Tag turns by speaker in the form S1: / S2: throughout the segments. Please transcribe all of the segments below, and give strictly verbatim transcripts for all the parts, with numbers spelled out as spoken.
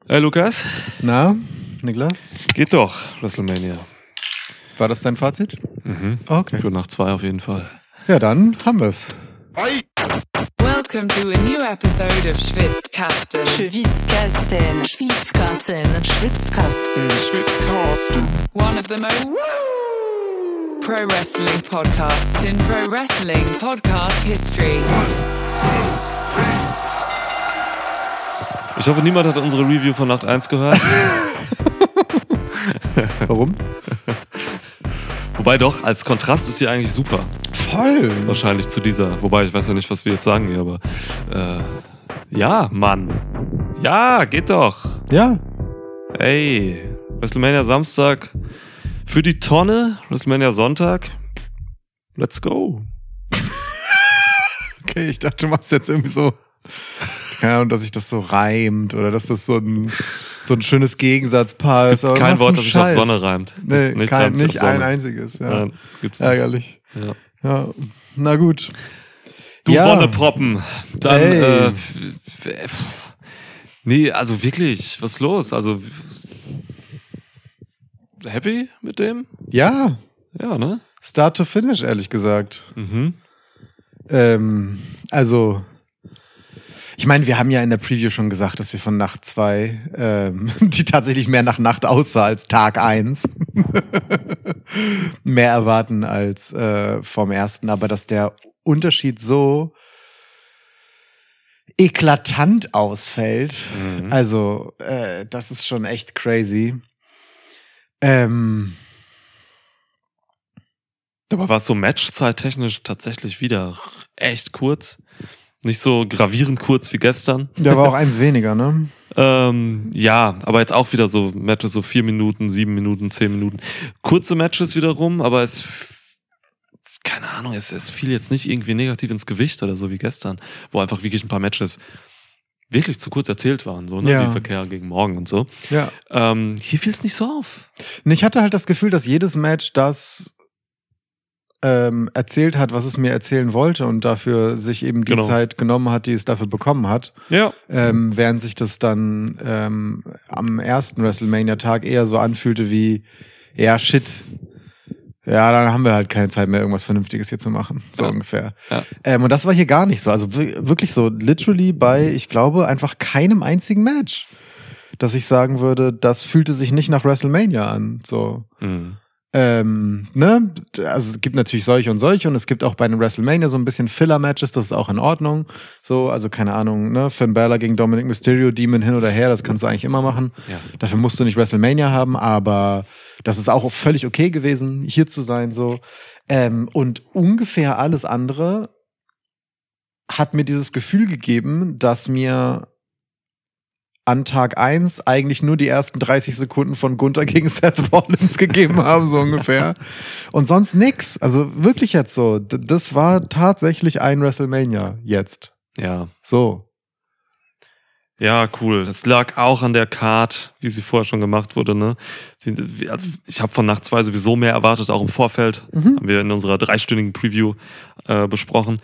S1: Hey Lukas.
S2: Na, Niklas?
S1: Geht doch, WrestleMania.
S2: War das dein Fazit?
S1: Mhm.
S2: Okay.
S1: Für nach zwei auf jeden Fall.
S2: Ja, dann haben wir's.
S3: Welcome to a new episode of Schwitzkasten.
S4: Schwitzkasten. Schwitzkasten. Schwitzkasten.
S3: Schwitzkasten. One of the most pro wrestling podcasts in pro wrestling podcast history.
S1: Ich hoffe, niemand hat unsere Review von Nacht eins gehört.
S2: Warum?
S1: Wobei doch, als Kontrast ist sie eigentlich super.
S2: Voll.
S1: Wahrscheinlich zu dieser. Wobei, ich weiß ja nicht, was wir jetzt sagen hier, aber äh, ja, Mann. Ja, geht doch.
S2: Ja.
S1: Ey, WrestleMania Samstag für die Tonne, WrestleMania Sonntag. Let's go.
S2: Okay, ich dachte, du machst jetzt irgendwie so, keine Ahnung, dass sich das so reimt oder dass das so ein, so ein schönes Gegensatzpaar ist.
S1: Es gibt kein Wort, das sich auf Sonne reimt.
S2: Nee,
S1: Nichts
S2: kein,
S1: reimt sich
S2: nicht
S1: auf
S2: ein
S1: Sonne.
S2: einziges. Ja.
S1: Nein, gibt's nicht.
S2: Ärgerlich.
S1: Ja.
S2: Ja, na gut.
S1: Du
S2: Ja.
S1: Wonneproppen. Dann,
S2: Ey.
S1: äh, f- f- nee, also wirklich, was ist los? Also, happy mit dem?
S2: Ja,
S1: Ja, ne?
S2: Start to Finish, ehrlich gesagt.
S1: Mhm.
S2: Ähm, also, ich meine, wir haben ja in der Preview schon gesagt, dass wir von Nacht zwei, ähm, die tatsächlich mehr nach Nacht aussah als Tag eins, mehr erwarten als äh, vom ersten, aber dass der Unterschied so eklatant ausfällt,
S1: Mhm.
S2: also äh, das ist schon echt crazy. Ähm,
S1: Aber war es so matchzeittechnisch tatsächlich wieder echt kurz? Nicht so gravierend kurz wie gestern.
S2: da war auch eins weniger, ne?
S1: Ähm, ja, aber jetzt auch wieder so Matches, so vier Minuten, sieben Minuten, zehn Minuten. Kurze Matches wiederum, aber es, keine Ahnung, es, es fiel jetzt nicht irgendwie negativ ins Gewicht oder so wie gestern, wo einfach wirklich ein paar Matches wirklich zu kurz erzählt waren, so, ne,
S2: Ja.
S1: wie Verkehr gegen Morgen und so.
S2: Ja.
S1: Ähm, hier fiel es nicht so auf.
S2: Und ich hatte halt das Gefühl, dass jedes Match das ähm, erzählt hat, was es mir erzählen wollte und dafür sich eben die
S1: Genau.
S2: Zeit genommen hat, die es dafür bekommen hat.
S1: Ja.
S2: Ähm, während sich das dann ähm, am ersten WrestleMania-Tag eher so anfühlte wie, ja, shit. Ja, dann haben wir halt keine Zeit mehr, irgendwas Vernünftiges hier zu machen. So
S1: Ja.
S2: ungefähr.
S1: Ja.
S2: Ähm, und das war hier gar nicht so. Also wir- wirklich so literally bei, ich glaube, einfach keinem einzigen Match. Dass ich sagen würde, das fühlte sich nicht nach WrestleMania an. So.
S1: Mhm.
S2: Ähm, ne? Also es gibt natürlich solche und solche und es gibt auch bei einem WrestleMania so ein bisschen Filler-Matches, das ist auch in Ordnung. So, also keine Ahnung, ne? Finn Balor gegen Dominic Mysterio, Demon hin oder her, das kannst du eigentlich immer machen.
S1: Ja.
S2: Dafür musst du nicht WrestleMania haben, aber das ist auch völlig okay gewesen, hier zu sein, so. Ähm, und ungefähr alles andere hat mir dieses Gefühl gegeben, dass mir an Tag eins eigentlich nur die ersten dreißig Sekunden von Gunther gegen Seth Rollins gegeben haben, so ungefähr. Und sonst nix. Also wirklich jetzt so. D- Das war tatsächlich ein WrestleMania jetzt.
S1: Ja.
S2: So.
S1: Ja, cool. Das lag auch an der Card, wie sie vorher schon gemacht wurde, ne? Die- Also ich habe von Nacht zwei sowieso mehr erwartet, auch im Vorfeld.
S2: Mhm.
S1: Haben wir in unserer dreistündigen Preview äh, besprochen.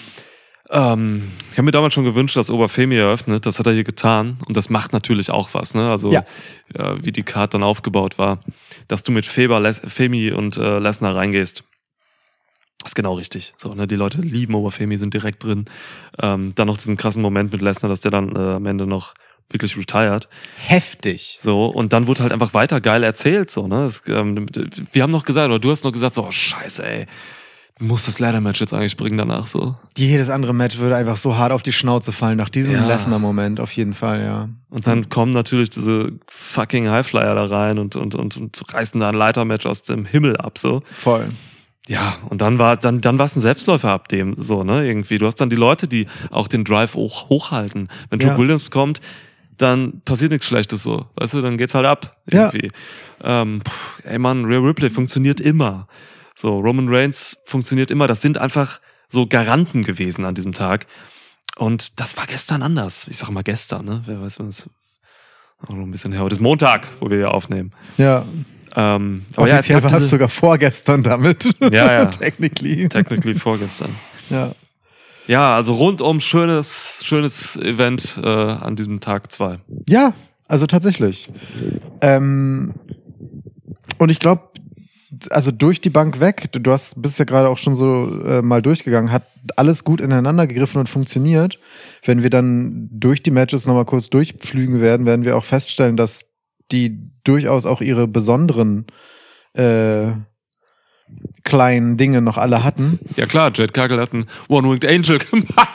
S1: Ähm, ich habe mir damals schon gewünscht, dass Oberfemi eröffnet. Das hat er hier getan. Und das macht natürlich auch was, ne? Also
S2: Ja.
S1: äh, wie die Card dann aufgebaut war. Dass du mit Feber, Les- Femi und äh, Lesnar reingehst. Das ist genau richtig. So, ne? Die Leute lieben Oberfemi, sind direkt drin. Ähm, dann noch diesen krassen Moment mit Lesnar, dass der dann äh, am Ende noch wirklich retired.
S2: Heftig.
S1: So, und dann wurde halt einfach weiter geil erzählt, so, ne? Es, ähm, wir haben noch gesagt, oder du hast noch gesagt, so, oh, scheiße, ey. Muss das Ladder-Match jetzt eigentlich bringen danach, so.
S2: Jedes andere Match würde einfach so hart auf die Schnauze fallen nach diesem
S1: Ja.
S2: Lesnar-Moment, auf jeden Fall, ja.
S1: Und dann kommen natürlich diese fucking Highflyer da rein und, und, und, und reißen da ein Leitermatch aus dem Himmel ab, so.
S2: Voll.
S1: Ja, und dann war, dann, dann war es ein Selbstläufer ab dem, so, ne, irgendwie. Du hast dann die Leute, die auch den Drive hoch, hochhalten. Wenn Drew
S2: Ja.
S1: Williams kommt, dann passiert nichts Schlechtes, so. Weißt du, dann geht's halt ab,
S2: Ja.
S1: irgendwie. Ähm, pff, ey Mann, Rhea Ripley funktioniert immer. So, Roman Reigns funktioniert immer. Das sind einfach so Garanten gewesen an diesem Tag. Und das war gestern anders. Ich sag mal gestern, ne? Wer weiß, wann es auch noch ein bisschen her. Heute ist Montag, wo wir hier aufnehmen.
S2: Ja.
S1: Ähm, aber ja, es
S2: Offiziell
S1: gab
S2: war es
S1: diese,
S2: sogar vorgestern damit.
S1: Ja, ja.
S2: Technically.
S1: technically vorgestern.
S2: Ja.
S1: Ja, also rundum schönes, schönes Event äh, an diesem Tag zwei.
S2: Ja, Also tatsächlich. Ähm, und ich glaube, also durch die Bank weg, du, du hast bist ja gerade auch schon so äh, mal durchgegangen, hat alles gut ineinander gegriffen und funktioniert. Wenn wir dann durch die Matches nochmal kurz durchpflügen werden, werden wir auch feststellen, dass die durchaus auch ihre besonderen äh, kleinen Dinge noch alle hatten.
S1: Ja klar, Jade Cargill hat einen One-Winged Angel gemacht.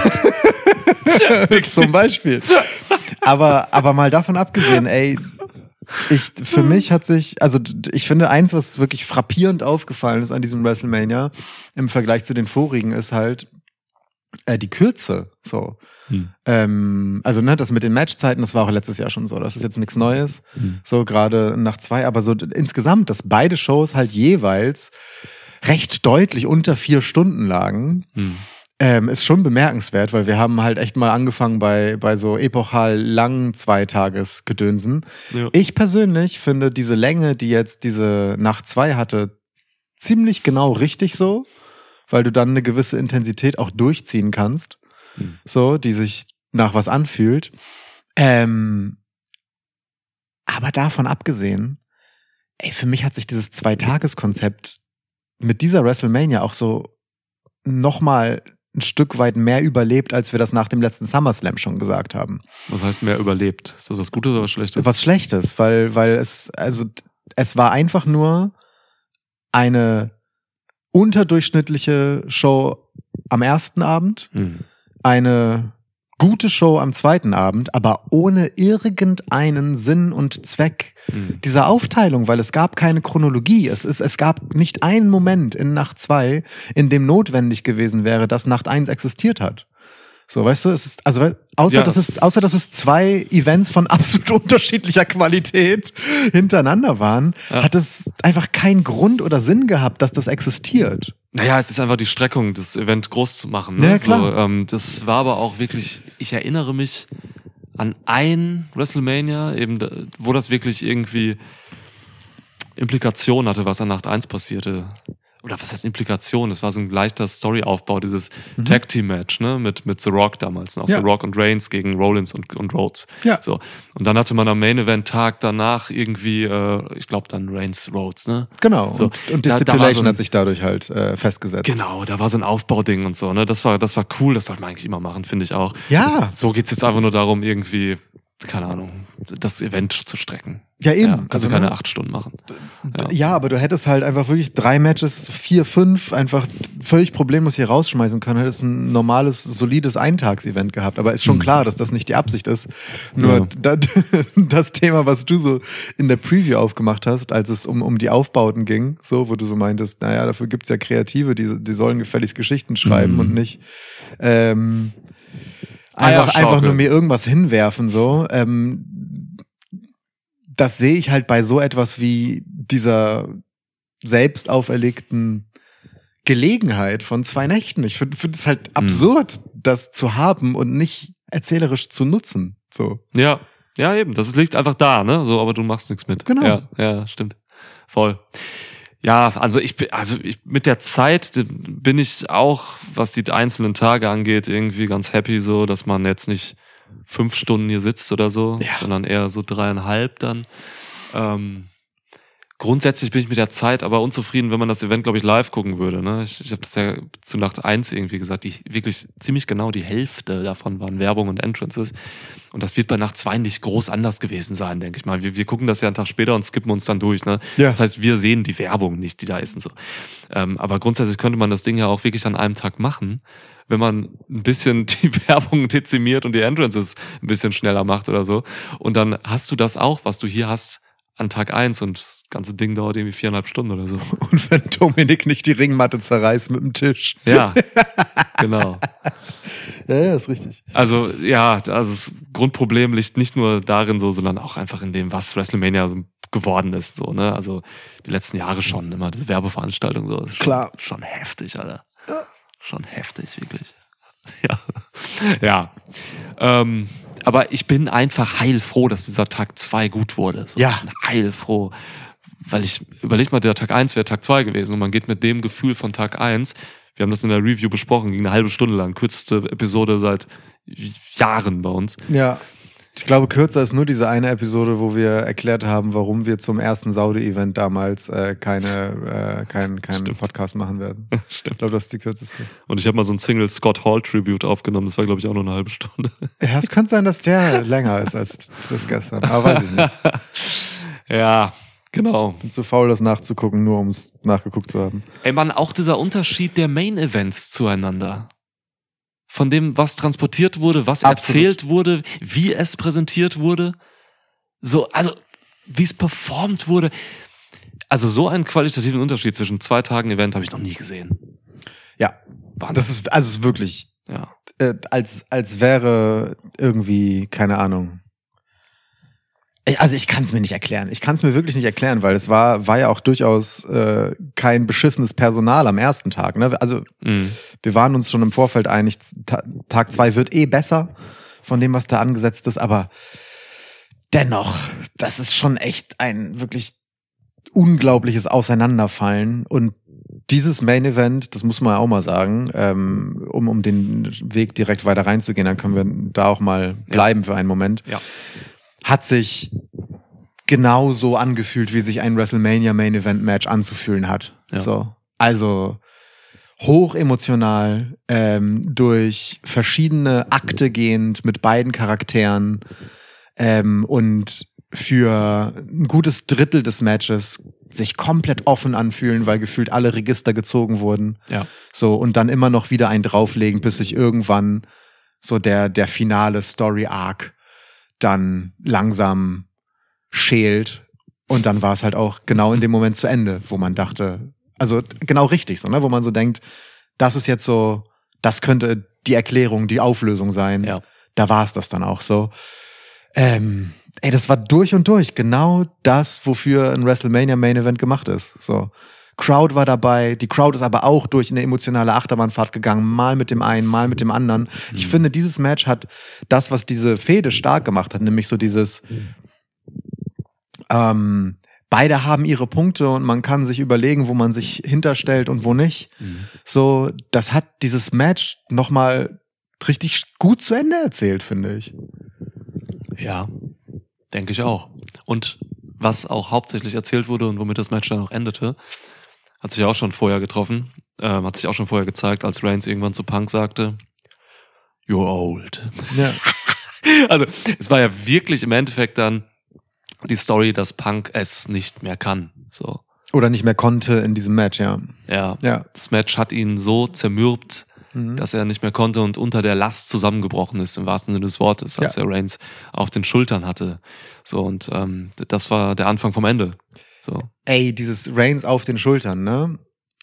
S2: Zum Beispiel. Aber, aber mal davon abgesehen, ey, ich, für mich hat sich, also ich finde eins, was wirklich frappierend aufgefallen ist an diesem WrestleMania im Vergleich zu den vorigen, ist halt äh, die Kürze. So, hm. ähm, also ne, das mit den Matchzeiten, das war auch letztes Jahr schon so. Das ist jetzt nichts Neues. Hm. So gerade nach zwei, aber so insgesamt, dass beide Shows halt jeweils recht deutlich unter vier Stunden lagen. Hm. Ähm, ist schon bemerkenswert, weil wir haben halt echt mal angefangen bei bei so epochal langen Zweitagesgedönsen. Ja. Ich persönlich finde diese Länge, die jetzt diese Nacht zwei hatte, ziemlich genau richtig so, weil du dann eine gewisse Intensität auch durchziehen kannst, hm. so, die sich nach was anfühlt. Ähm, aber davon abgesehen, ey, für mich hat sich dieses Zweitageskonzept mit dieser WrestleMania auch so nochmal ein Stück weit mehr überlebt, als wir das nach dem letzten SummerSlam schon gesagt haben.
S1: Was heißt mehr überlebt? Ist das was Gutes oder was Schlechtes?
S2: Was Schlechtes, weil, weil es, also, es war einfach nur eine unterdurchschnittliche Show am ersten Abend, hm. eine gute Show am zweiten Abend, aber ohne irgendeinen Sinn und Zweck mhm. dieser Aufteilung, weil es gab keine Chronologie. Es ist, es gab nicht einen Moment in Nacht zwei, in dem notwendig gewesen wäre, dass Nacht eins existiert hat. So, weißt du, es ist, also, außer, ja, dass es, außer, dass es zwei Events von absolut unterschiedlicher Qualität hintereinander waren, ja. hat es einfach keinen Grund oder Sinn gehabt, dass das existiert.
S1: Naja, es ist einfach die Streckung, das Event groß zu machen. Ne?
S2: Ja, klar.
S1: So, ähm, das war aber auch wirklich, ich erinnere mich an ein WrestleMania, eben, wo das wirklich irgendwie Implikationen hatte, was an Nacht eins passierte. Oder was heißt Implikation? Das war so ein leichter Storyaufbau, dieses mhm. Tag-Team-Match, ne, mit, mit The Rock damals, ne? Auch
S2: ja.
S1: The Rock und Reigns gegen Rollins und, und Rhodes.
S2: Ja.
S1: So. Und dann hatte man am Main-Event-Tag danach irgendwie, äh, ich glaube dann Reigns, Rhodes, ne?
S2: Genau.
S1: So.
S2: Und, und die
S1: da,
S2: Stipulation
S1: da so ein,
S2: hat sich dadurch halt äh, festgesetzt.
S1: Genau, da war so ein Aufbauding und so, ne? Das war, das war cool, das sollte man eigentlich immer machen, finde ich auch.
S2: Ja.
S1: So geht's jetzt einfach nur darum, irgendwie, keine Ahnung, das Event zu strecken.
S2: Ja, eben.
S1: Ja, kannst
S2: also,
S1: du keine
S2: ne?
S1: acht Stunden machen.
S2: Ja. ja, aber du hättest halt einfach wirklich drei Matches, vier, fünf, einfach völlig problemlos hier rausschmeißen können. Hättest ein normales, solides Eintags-Event gehabt. Aber ist schon mhm. klar, dass das nicht die Absicht ist. Nur ja. das, das Thema, was du so in der Preview aufgemacht hast, als es um, um die Aufbauten ging, so, wo du so meintest, naja, dafür gibt's ja Kreative, die, die sollen gefälligst Geschichten schreiben mhm. und nicht ähm, einfach, einfach nur mir irgendwas hinwerfen, so. Ähm, das sehe ich halt bei so etwas wie dieser selbst auferlegten Gelegenheit von zwei Nächten. Ich finde find es halt mhm. absurd, das zu haben und nicht erzählerisch zu nutzen. So.
S1: Ja, ja eben. Das liegt einfach da, ne? So, aber du machst nichts mit.
S2: Genau.
S1: Ja, ja, stimmt. Voll. Ja, also ich, also ich, mit der Zeit bin ich auch, was die einzelnen Tage angeht, irgendwie ganz happy so, dass man jetzt nicht fünf Stunden hier sitzt oder so,
S2: ja.
S1: sondern eher so dreieinhalb dann. Ähm, grundsätzlich bin ich mit der Zeit aber unzufrieden, wenn man das Event, glaube ich, live gucken würde. Ne? Ich, ich habe das ja zu Nacht eins irgendwie gesagt, die wirklich ziemlich genau die Hälfte davon waren Werbung und Entrances. Und das wird bei Nacht zwei nicht groß anders gewesen sein, denke ich mal. Wir, wir gucken das ja einen Tag später und skippen uns dann durch. Ne?
S2: Ja.
S1: Das heißt, wir sehen die Werbung nicht, die da ist und so. Ähm, aber grundsätzlich könnte man das Ding ja auch wirklich an einem Tag machen, wenn man ein bisschen die Werbung dezimiert und die Entrances ein bisschen schneller macht oder so. Und dann hast du das auch, was du hier hast, an Tag eins und das ganze Ding dauert irgendwie viereinhalb Stunden oder so.
S2: Und wenn Dominik nicht die Ringmatte zerreißt mit dem Tisch.
S1: Ja, genau.
S2: Ja, ja, ist richtig.
S1: Also ja, also das Grundproblem liegt nicht nur darin so, sondern auch einfach in dem, was WrestleMania so geworden ist. So, ne? Also die letzten Jahre schon, immer diese Werbeveranstaltung. So. Schon,
S2: Klar.
S1: Schon heftig, Alter. Ja. Schon heftig, wirklich. Ja. Ja. Ähm, aber ich bin einfach heilfroh, dass dieser Tag zwei gut wurde. So,
S2: ja.
S1: Ich bin heilfroh. Weil ich, überleg mal, der Tag eins wäre Tag zwei gewesen und man geht mit dem Gefühl von Tag eins, wir haben das in der Review besprochen, ging eine halbe Stunde lang, kürzeste Episode seit Jahren bei uns.
S2: Ja. Ich glaube, kürzer ist nur diese eine Episode, wo wir erklärt haben, warum wir zum ersten Saudi-Event damals äh, keine, äh, keinen kein Podcast machen werden.
S1: Stimmt.
S2: Ich glaube, das ist die kürzeste.
S1: Und ich habe mal so ein Single Scott Hall Tribute aufgenommen. Das war, glaube ich, auch nur eine halbe Stunde.
S2: Ja, es könnte sein, dass der länger ist als das gestern. Aber weiß ich nicht.
S1: Ja, genau.
S2: Bin zu faul, das nachzugucken, nur um es nachgeguckt zu haben.
S1: Ey, Mann, auch dieser Unterschied der Main-Events zueinander. Von dem, was transportiert wurde, was
S2: Absolut.
S1: erzählt wurde, wie es präsentiert wurde. So, also, wie es performt wurde. Also, so einen qualitativen Unterschied zwischen zwei Tagen Event habe ich noch nie gesehen.
S2: Ja,
S1: Wahnsinn.
S2: das ist, also es ist wirklich,
S1: Ja.
S2: äh, als, als wäre irgendwie, keine Ahnung. Ich- Also ich kann es mir nicht erklären. Ich kann es mir wirklich nicht erklären, weil es war, war ja auch durchaus äh, kein beschissenes Personal am ersten Tag. Ne? Also
S1: Mhm.
S2: wir waren uns schon im Vorfeld einig, Ta- Tag zwei wird eh besser von dem, was da angesetzt ist, aber dennoch, das ist schon echt ein wirklich unglaubliches Auseinanderfallen. Und dieses Main Event, das muss man auch mal sagen, ähm, um, um den Weg direkt weiter reinzugehen, dann können wir da auch mal bleiben für einen Moment,
S1: Ja.
S2: hat sich genauso angefühlt, wie sich ein WrestleMania Main Event Match anzufühlen hat.
S1: Ja.
S2: So. Also hoch emotional, ähm, durch verschiedene Akte gehend mit beiden Charakteren, ähm, und für ein gutes Drittel des Matches sich komplett offen anfühlen, weil gefühlt alle Register gezogen wurden.
S1: Ja.
S2: So, und dann immer noch wieder einen drauflegen, bis sich irgendwann so der, der finale Story-Arc dann langsam schält. Und dann war es halt auch genau in dem Moment zu Ende, wo man dachte, also genau richtig so, ne, wo man so denkt, das ist jetzt so, das könnte die Erklärung, die Auflösung sein.
S1: Ja.
S2: Da war es das dann auch so. Ähm, ey, das war durch und durch genau das, wofür ein WrestleMania Main Event gemacht ist. So. Crowd war dabei, die Crowd ist aber auch durch eine emotionale Achterbahnfahrt gegangen, mal mit dem einen, mal mit dem anderen. Ich finde, dieses Match hat das, was diese Fehde stark gemacht hat, nämlich so dieses, ähm, beide haben ihre Punkte und man kann sich überlegen, wo man sich hinterstellt und wo nicht.
S1: Mhm.
S2: So, das hat dieses Match nochmal richtig gut zu Ende erzählt, finde ich.
S1: Ja, denke ich auch. Und was auch hauptsächlich erzählt wurde und womit das Match dann auch endete, hat sich auch schon vorher getroffen, ähm, hat sich auch schon vorher gezeigt, als Reigns irgendwann zu Punk sagte, "You're old."
S2: Ja.
S1: Also, es war ja wirklich im Endeffekt dann die Story, dass Punk es nicht mehr kann. So,
S2: Oder nicht mehr konnte in diesem Match, ja.
S1: ja.
S2: Ja.
S1: Das Match hat ihn so zermürbt,
S2: Mhm.
S1: dass er nicht mehr konnte und unter der Last zusammengebrochen ist, im wahrsten Sinne des Wortes, als
S2: Ja.
S1: er Reigns auf den Schultern hatte. So, und ähm, das war der Anfang vom Ende. So.
S2: Ey, dieses Reigns auf den Schultern, ne?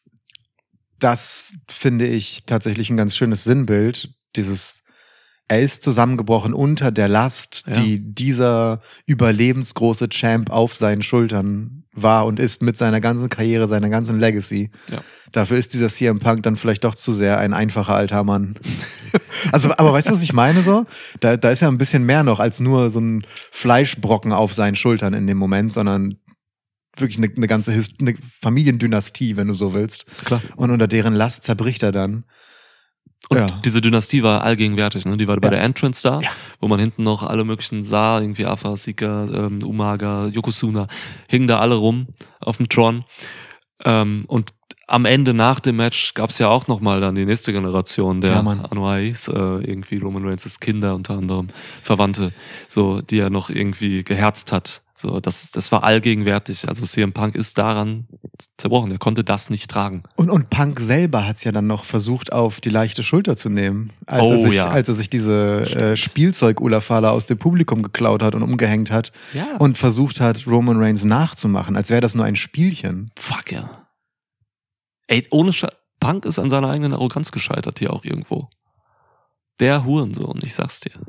S2: Das finde ich tatsächlich ein ganz schönes Sinnbild. Dieses, er ist zusammengebrochen unter der Last,
S1: Ja.
S2: die dieser überlebensgroße Champ auf seinen Schultern war und ist mit seiner ganzen Karriere, seiner ganzen Legacy.
S1: Ja.
S2: Dafür ist dieser C M Punk dann vielleicht doch zu sehr ein einfacher alter Mann. Also, aber weißt du, was ich meine so? Da, da ist ja ein bisschen mehr noch als nur so ein Fleischbrocken auf seinen Schultern in dem Moment, sondern wirklich eine, eine ganze Hist- eine Familiendynastie, wenn du so willst.
S1: Klar.
S2: Und unter deren Last zerbricht er dann.
S1: Und
S2: Ja.
S1: diese Dynastie war allgegenwärtig, ne? Die war bei
S2: Ja.
S1: der Entrance da,
S2: Ja.
S1: wo man hinten noch alle möglichen sah, irgendwie Afa, Sika, ähm, Umaga, Yokozuna, hingen da alle rum auf dem Tron. Ähm, und am Ende nach dem Match gab es ja auch nochmal dann die nächste Generation der
S2: Ja, Mann.
S1: Anoa'is, äh, irgendwie Roman Reigns' Kinder unter anderem, Verwandte, so, die er noch irgendwie geherzt hat. So, das, das war allgegenwärtig. Also C M Punk ist daran zerbrochen. Er konnte das nicht tragen.
S2: Und, und Punk selber hat es ja dann noch versucht, auf die leichte Schulter zu nehmen, als,
S1: Oh,
S2: er, sich,
S1: ja.
S2: als er sich diese äh, Spielzeug-Ulafala aus dem Publikum geklaut hat und umgehängt hat
S1: Ja.
S2: und versucht hat, Roman Reigns nachzumachen, als wäre das nur ein Spielchen.
S1: Fuck ja. Ey, ohne Sche Punk ist an seiner eigenen Arroganz gescheitert hier auch irgendwo. Der Hurensohn, ich sag's dir.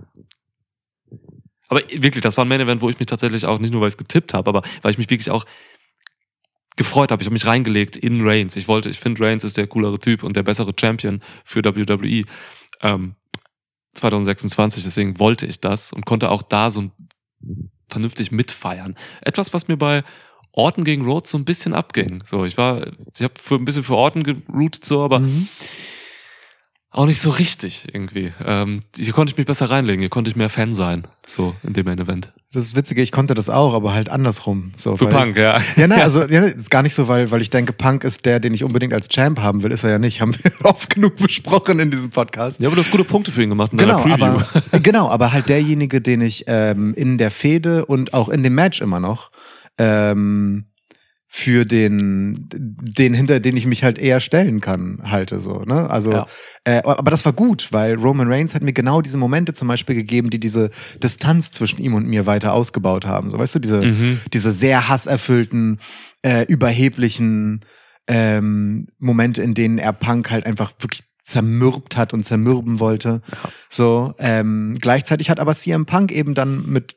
S1: Aber wirklich, das war ein Main-Event, wo ich mich tatsächlich auch, nicht nur weil ich es getippt habe, aber weil ich mich wirklich auch gefreut habe. Ich habe mich reingelegt in Reigns. Ich wollte, ich finde, Reigns ist der coolere Typ und der bessere Champion für W W E ähm, zwanzig sechsundzwanzig. Deswegen wollte ich das und konnte auch da so vernünftig mitfeiern. Etwas, was mir bei Orton gegen Rhodes so ein bisschen abging. So, ich war, ich habe für ein bisschen für Orton geroutet, so, aber
S2: Mhm.
S1: auch nicht so richtig irgendwie. Ähm, hier konnte ich mich besser reinlegen, hier konnte ich mehr Fan sein, so in dem Main Event.
S2: Das ist witzig, ich konnte das auch, aber halt andersrum. So,
S1: Für Punk,
S2: ich,
S1: ja.
S2: Ja, nein, also ja, ist gar nicht so, weil, weil ich denke, Punk ist der, den ich unbedingt als Champ haben will. Ist er ja nicht, haben wir oft genug besprochen in diesem Podcast.
S1: Ja, aber du hast gute Punkte für ihn gemacht in
S2: Genau,
S1: deiner Preview.
S2: aber, genau, aber halt derjenige, den ich ähm, in der Fehde und auch in dem Match immer noch ähm, für den, den hinter den ich mich halt eher stellen kann, halte so, ne? Also,
S1: Ja.
S2: äh, aber das war gut, weil Roman Reigns hat mir genau diese Momente zum Beispiel gegeben, die diese Distanz zwischen ihm und mir weiter ausgebaut haben. So, weißt du, diese,
S1: Mhm.
S2: diese sehr hasserfüllten, äh, überheblichen ähm, Momente, in denen er Punk halt einfach wirklich zermürbt hat und zermürben wollte.
S1: Ja.
S2: So, ähm, gleichzeitig hat aber C M Punk eben dann mit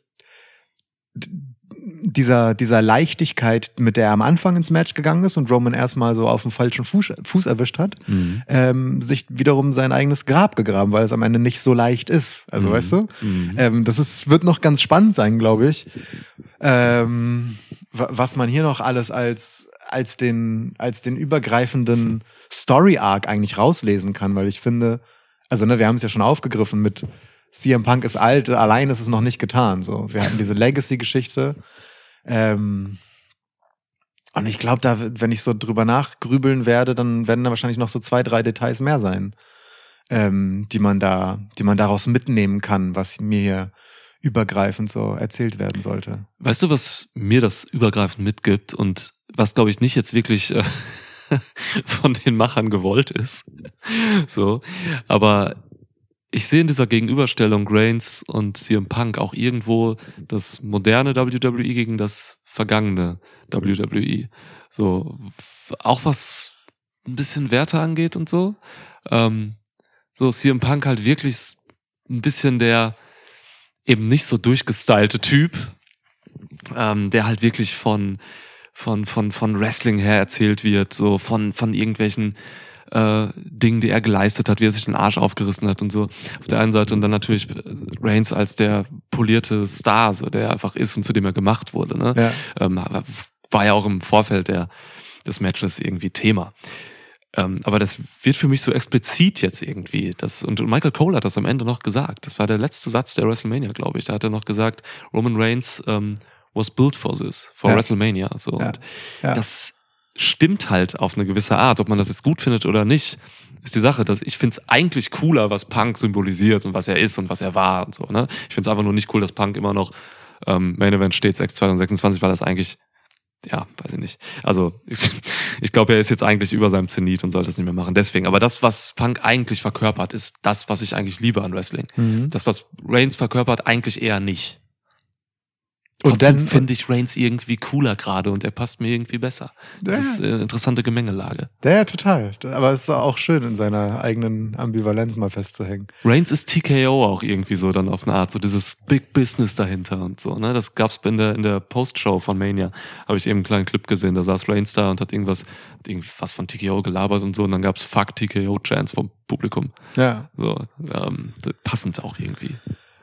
S2: dieser, dieser Leichtigkeit, mit der er am Anfang ins Match gegangen ist und Roman erstmal so auf dem falschen Fuß, Fuß erwischt hat,
S1: Mhm.
S2: ähm, sich wiederum sein eigenes Grab gegraben, weil es am Ende nicht so leicht ist. Also,
S1: Mhm.
S2: weißt du?
S1: Mhm.
S2: Ähm, das ist, wird noch ganz spannend sein, glaube ich. Ähm, wa- was man hier noch alles als, als den, als den übergreifenden Story-Arc eigentlich rauslesen kann, weil ich finde, also, ne, wir haben es ja schon aufgegriffen mit C M Punk ist alt, allein ist es noch nicht getan. So, wir hatten diese Legacy-Geschichte. Ähm, und ich glaube, da, wenn ich so drüber nachgrübeln werde, dann werden da wahrscheinlich noch so zwei, drei Details mehr sein, ähm, die man da, die man daraus mitnehmen kann, was mir hier übergreifend so erzählt werden sollte.
S1: Weißt du, was mir das übergreifend mitgibt und was, glaube ich, nicht jetzt wirklich äh, von den Machern gewollt ist? So, aber ich sehe in dieser Gegenüberstellung Reigns und C M Punk auch irgendwo das moderne W W E gegen das vergangene W W E. So, f- auch was ein bisschen Werte angeht und so. Ähm, so C M Punk halt wirklich s- ein bisschen der eben nicht so durchgestylte Typ, ähm, der halt wirklich von von von von Wrestling her erzählt wird, so von von irgendwelchen äh, Dingen, die er geleistet hat, wie er sich den Arsch aufgerissen hat und so. Auf der einen Seite und dann natürlich Reigns als der polierte Star, so der einfach ist und zu dem er gemacht wurde. Ne?
S2: Ja.
S1: Ähm, war ja auch im Vorfeld der, des Matches irgendwie Thema. Ähm, aber das wird für mich so explizit jetzt irgendwie. Das, und Michael Cole hat das am Ende noch gesagt. Das war der letzte Satz der WrestleMania, glaube ich. Da hat er noch gesagt, Roman Reigns um, was built for this, for
S2: Ja.
S1: WrestleMania. So.
S2: Ja.
S1: Und
S2: Ja.
S1: das stimmt halt auf eine gewisse Art. Ob man das jetzt gut findet oder nicht, ist die Sache. Dass ich finde es eigentlich cooler, was Punk symbolisiert und was er ist und was er war und so. Ne? Ich finde es einfach nur nicht cool, dass Punk immer noch ähm, Main Event steht zwanzig sechsundzwanzig, weil das eigentlich, ja, weiß ich nicht. Also ich, ich glaube, er ist jetzt eigentlich über seinem Zenit und sollte es nicht mehr machen. Deswegen. Aber das, was Punk eigentlich verkörpert, ist das, was ich eigentlich liebe an Wrestling.
S2: Mhm.
S1: Das, was Reigns verkörpert, eigentlich eher nicht.
S2: Und
S1: Trotzdem
S2: dann
S1: finde ich Reigns irgendwie cooler gerade und er passt mir irgendwie besser. Das
S2: Ja.
S1: ist äh, eine interessante Gemengelage.
S2: Ja, ja, total. Aber es ist auch schön, in seiner eigenen Ambivalenz mal festzuhängen.
S1: Reigns ist T K O auch irgendwie so dann auf eine Art, so dieses Big Business dahinter und so. Ne? Das gab's in der, in der Post-Show von Mania, habe ich eben einen kleinen Clip gesehen, da saß Reigns da und hat irgendwas, hat irgendwas von T K O gelabert und so und dann gab's Fuck T K O-Chants vom Publikum.
S2: Ja.
S1: So, ähm, passend auch irgendwie.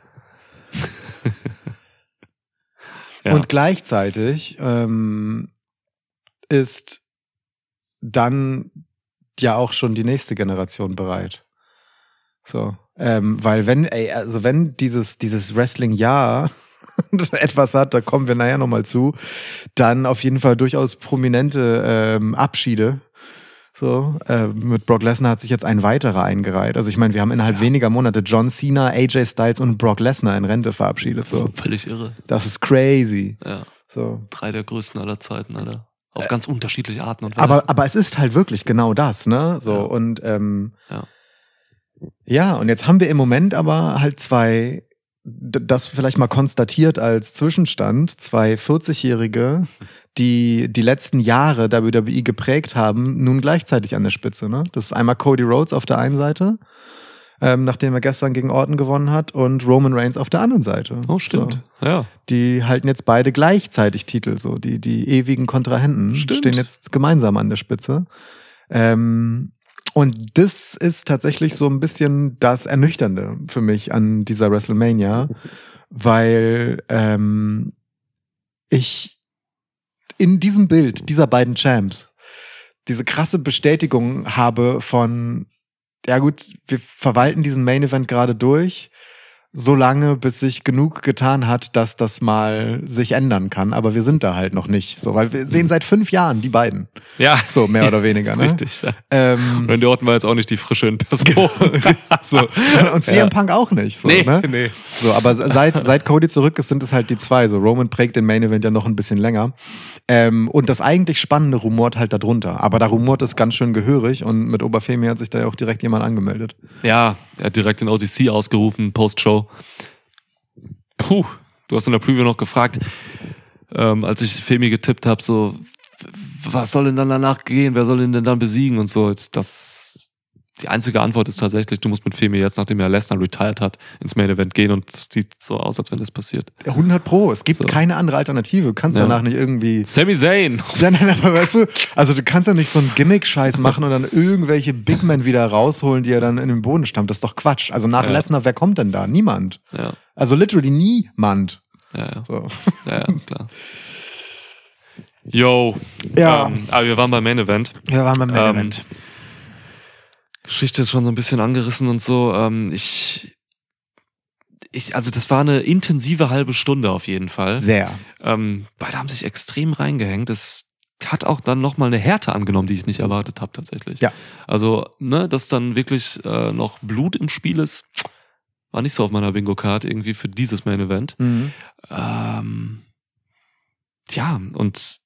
S1: Ja.
S2: Und gleichzeitig ähm, ist dann ja auch schon die nächste Generation bereit. So, ähm, weil wenn, ey, also wenn dieses dieses Wrestling-Jahr etwas hat, da kommen wir nachher nochmal zu, dann auf jeden Fall durchaus prominente ähm, Abschiede. So, äh, mit Brock Lesnar hat sich jetzt ein weiterer eingereiht. Also ich meine, wir haben innerhalb
S1: Ja.
S2: weniger Monate John Cena, A J Styles und Brock Lesnar in Rente verabschiedet. So,
S1: Völlig irre.
S2: das ist crazy.
S1: Ja.
S2: So.
S1: Drei der größten aller Zeiten, Alter. Auf ganz unterschiedliche Arten und Weisen.
S2: Aber, aber es ist halt wirklich genau das, ne? So,
S1: Ja.
S2: und ähm,
S1: Ja.
S2: ja, und jetzt haben wir im Moment aber halt zwei, d- das vielleicht mal konstatiert als Zwischenstand, zwei vierzig-Jährige, die die letzten Jahre W W E geprägt haben, nun gleichzeitig an der Spitze, ne? Das ist einmal Cody Rhodes auf der einen Seite, ähm, nachdem er gestern gegen Orton gewonnen hat, und Roman Reigns auf der anderen Seite.
S1: Oh, stimmt.
S2: So.
S1: Ja.
S2: Die halten jetzt beide gleichzeitig Titel, so die die ewigen Kontrahenten
S1: Stimmt.
S2: stehen jetzt gemeinsam an der Spitze. Ähm, und das ist tatsächlich so ein bisschen das Ernüchternde für mich an dieser WrestleMania, weil ähm, ich in diesem Bild dieser beiden Champs diese krasse Bestätigung habe von ja gut, wir verwalten diesen Main Event gerade durch, so lange, bis sich genug getan hat, dass das mal sich ändern kann. Aber wir sind da halt noch nicht. So, weil wir sehen seit fünf Jahren die beiden.
S1: Ja.
S2: So, mehr oder weniger.
S1: Ist
S2: ne?
S1: richtig. Ja.
S2: Ähm,
S1: und Orton war jetzt auch nicht die Frische in Person.
S2: so. Und C M ja. Punk auch nicht. So,
S1: nee,
S2: ne?
S1: nee.
S2: So, aber seit, seit Cody zurück ist, sind es halt die zwei. So, Roman prägt den Main Event ja noch ein bisschen länger. Ähm, und das eigentlich Spannende rumort halt da drunter. Aber da rumort es ganz schön gehörig und mit Oberfemi hat sich da ja auch direkt jemand angemeldet.
S1: Ja, er hat direkt den O T C ausgerufen, Post-Show. Puh, du hast in der Preview noch gefragt, ähm, als ich Femi getippt habe, so, was soll denn dann danach gehen? Wer soll ihn denn dann besiegen und so? Jetzt das, die einzige Antwort ist tatsächlich, du musst mit Femi jetzt, nachdem er Lesnar retired hat, ins Main Event gehen und es sieht so aus, als wenn das passiert.
S2: hundert Pro, es gibt
S1: so.
S2: keine andere Alternative. Du kannst
S1: ja.
S2: danach nicht irgendwie...
S1: Sami Zayn!
S2: Ja, nein, aber weißt du, also du kannst ja nicht so einen Gimmick-Scheiß machen und dann irgendwelche Big Men wieder rausholen, die er dann in den Boden stammt. Das ist doch Quatsch. Also nach
S1: ja.
S2: Lesnar, wer kommt denn da? Niemand.
S1: Ja.
S2: Also literally niemand.
S1: Ja, ja.
S2: So.
S1: Ja, ja, klar. Yo.
S2: Ja.
S1: Ähm, aber wir waren beim Main Event.
S2: Wir waren beim Main
S1: Ähm,
S2: Event.
S1: Geschichte ist schon so ein bisschen angerissen und so. Ähm, ich, ich, also das war eine intensive halbe Stunde auf jeden Fall.
S2: Sehr.
S1: Ähm, beide haben sich extrem reingehängt. Das hat auch dann nochmal eine Härte angenommen, die ich nicht erwartet habe tatsächlich.
S2: Ja.
S1: Also, ne, dass dann wirklich äh, noch Blut im Spiel ist, war nicht so auf meiner Bingo-Card irgendwie für dieses Main Event.
S2: Mhm.
S1: Ähm, ja, und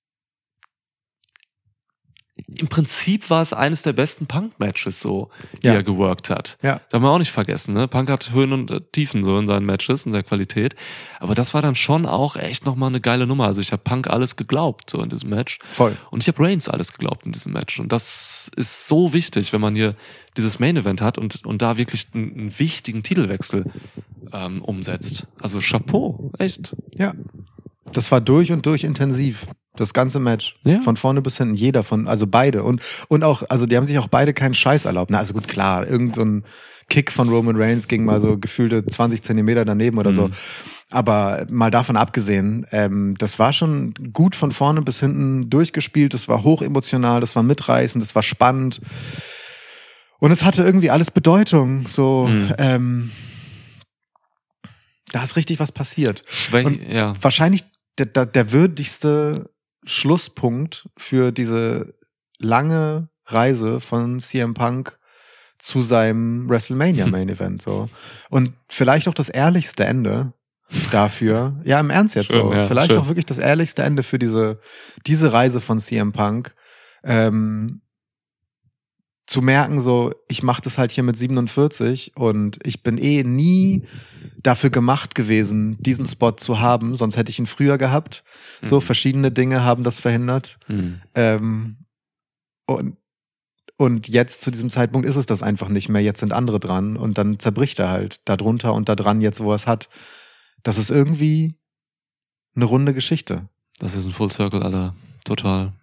S1: im Prinzip war es eines der besten Punk-Matches so, die
S2: Ja.
S1: er geworkt hat.
S2: Ja.
S1: Darf man auch nicht vergessen, ne? Punk hat Höhen und äh, Tiefen so in seinen Matches, in der Qualität. Aber das war dann schon auch echt nochmal eine geile Nummer. Also ich habe Punk alles geglaubt so in diesem Match.
S2: Voll.
S1: Und ich habe Reigns alles geglaubt in diesem Match. Und das ist so wichtig, wenn man hier dieses Main-Event hat und, und da wirklich einen, einen wichtigen Titelwechsel ähm, umsetzt. Also Chapeau, echt.
S2: Ja. Das war durch und durch intensiv. Das ganze Match.
S1: Ja.
S2: Von vorne bis hinten. Jeder von, also beide. Und, und auch, also die haben sich auch beide keinen Scheiß erlaubt. Na, also gut, klar, irgend so ein Kick von Roman Reigns ging mal so gefühlte zwanzig Zentimeter daneben oder so.
S1: Mhm.
S2: Aber mal davon abgesehen, ähm, das war schon gut von vorne bis hinten durchgespielt. Das war hochemotional, das war mitreißend, das war spannend. Und es hatte irgendwie alles Bedeutung. So,
S1: Mhm.
S2: ähm, da ist richtig was passiert.
S1: Schwäch,
S2: Und
S1: ja.
S2: wahrscheinlich der, der, der würdigste Schlusspunkt für diese lange Reise von C M Punk zu seinem WrestleMania Main Event, so. Und vielleicht auch das ehrlichste Ende dafür. Ja, im Ernst jetzt
S1: Schön,
S2: so.
S1: ja,
S2: vielleicht
S1: schön.
S2: auch wirklich das ehrlichste Ende für diese, diese Reise von C M Punk. Ähm, zu merken, so, ich mache das halt hier mit siebenundvierzig und ich bin eh nie dafür gemacht gewesen, diesen Spot zu haben, sonst hätte ich ihn früher gehabt. So,
S1: Mhm.
S2: verschiedene Dinge haben das verhindert.
S1: Mhm.
S2: Ähm, und, und jetzt zu diesem Zeitpunkt ist es das einfach nicht mehr. Jetzt sind andere dran und dann zerbricht er halt da drunter und da dran, jetzt wo er es hat. Das ist irgendwie eine runde Geschichte.
S1: Das ist ein Full Circle, Alter. Total.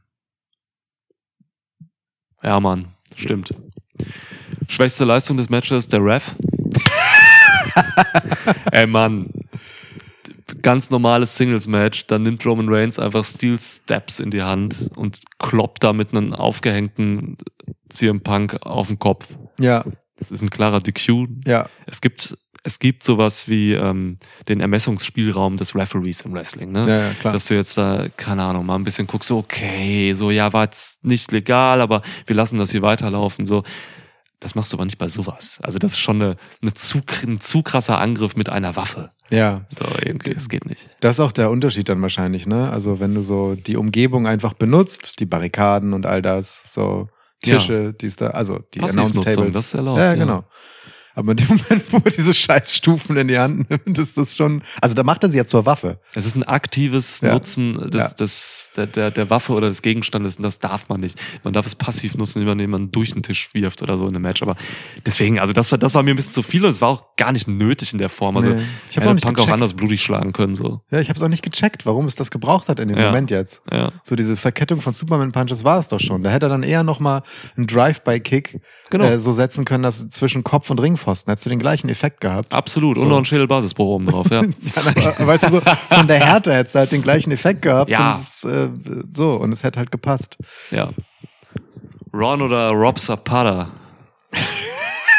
S1: Ja, Mann. Stimmt. Schwächste Leistung des Matches, der Ref. Ey, Mann. Ganz normales Singles-Match, dann nimmt Roman Reigns einfach Steel Steps in die Hand und kloppt da mit einem aufgehängten C M Punk auf den Kopf.
S2: Ja,
S1: Das ist ein klarer D Q.
S2: ja,
S1: Es gibt, es gibt sowas wie ähm, den Ermessungsspielraum des Referees im Wrestling, ne?
S2: ja, ja, klar.
S1: Dass du jetzt da, keine Ahnung, mal ein bisschen guckst, so, okay, so, ja, war jetzt nicht legal, aber wir lassen das hier weiterlaufen, so. Das machst du aber nicht bei sowas. Also das ist schon eine, eine zu, ein zu krasser Angriff mit einer Waffe.
S2: ja.
S1: So, irgendwie, das geht nicht.
S2: Das ist auch der Unterschied dann wahrscheinlich, ne? Also wenn du so die Umgebung einfach benutzt, die Barrikaden und all das, so Tische,
S1: Ja.
S2: die ist da, also die
S1: Passivnutzung,
S2: Announce-Tables.
S1: das ist erlaubt,
S2: Ja,
S1: ja.
S2: genau. Aber in dem Moment, wo er diese scheiß Stufen in die Hand nimmt, ist das schon, also da macht er sie ja zur Waffe.
S1: Es ist ein aktives
S2: Ja.
S1: Nutzen des,
S2: Ja.
S1: des, der, der, der Waffe oder des Gegenstandes und das darf man nicht. Man darf es passiv nutzen, indem man jemanden durch den Tisch wirft oder so in einem Match. Aber deswegen, also das war, das war mir ein bisschen zu viel und es war auch gar nicht nötig in der Form. Also
S2: Nee. Ich hab
S1: hätte
S2: auch nicht
S1: Punk auch
S2: gecheckt.
S1: anders blutig schlagen können. So.
S2: Ja, ich habe es auch nicht gecheckt, warum es das gebraucht hat in dem
S1: Ja.
S2: Moment jetzt.
S1: Ja.
S2: So diese Verkettung von Superman-Punches war es doch schon. Da hätte er dann eher nochmal einen Drive-by-Kick
S1: Genau.
S2: äh, so setzen können, dass zwischen Kopf und Ringpfosten hättest du den gleichen Effekt gehabt.
S1: Absolut.
S2: So.
S1: Und noch ein Schädelbasisbruch oben drauf, ja.
S2: Ja, aber, weißt du, so von der Härte hättest du halt den gleichen Effekt gehabt.
S1: Ja.
S2: Und es, äh, so, und es hätte halt gepasst.
S1: ja. Ron oder Rob Zapata?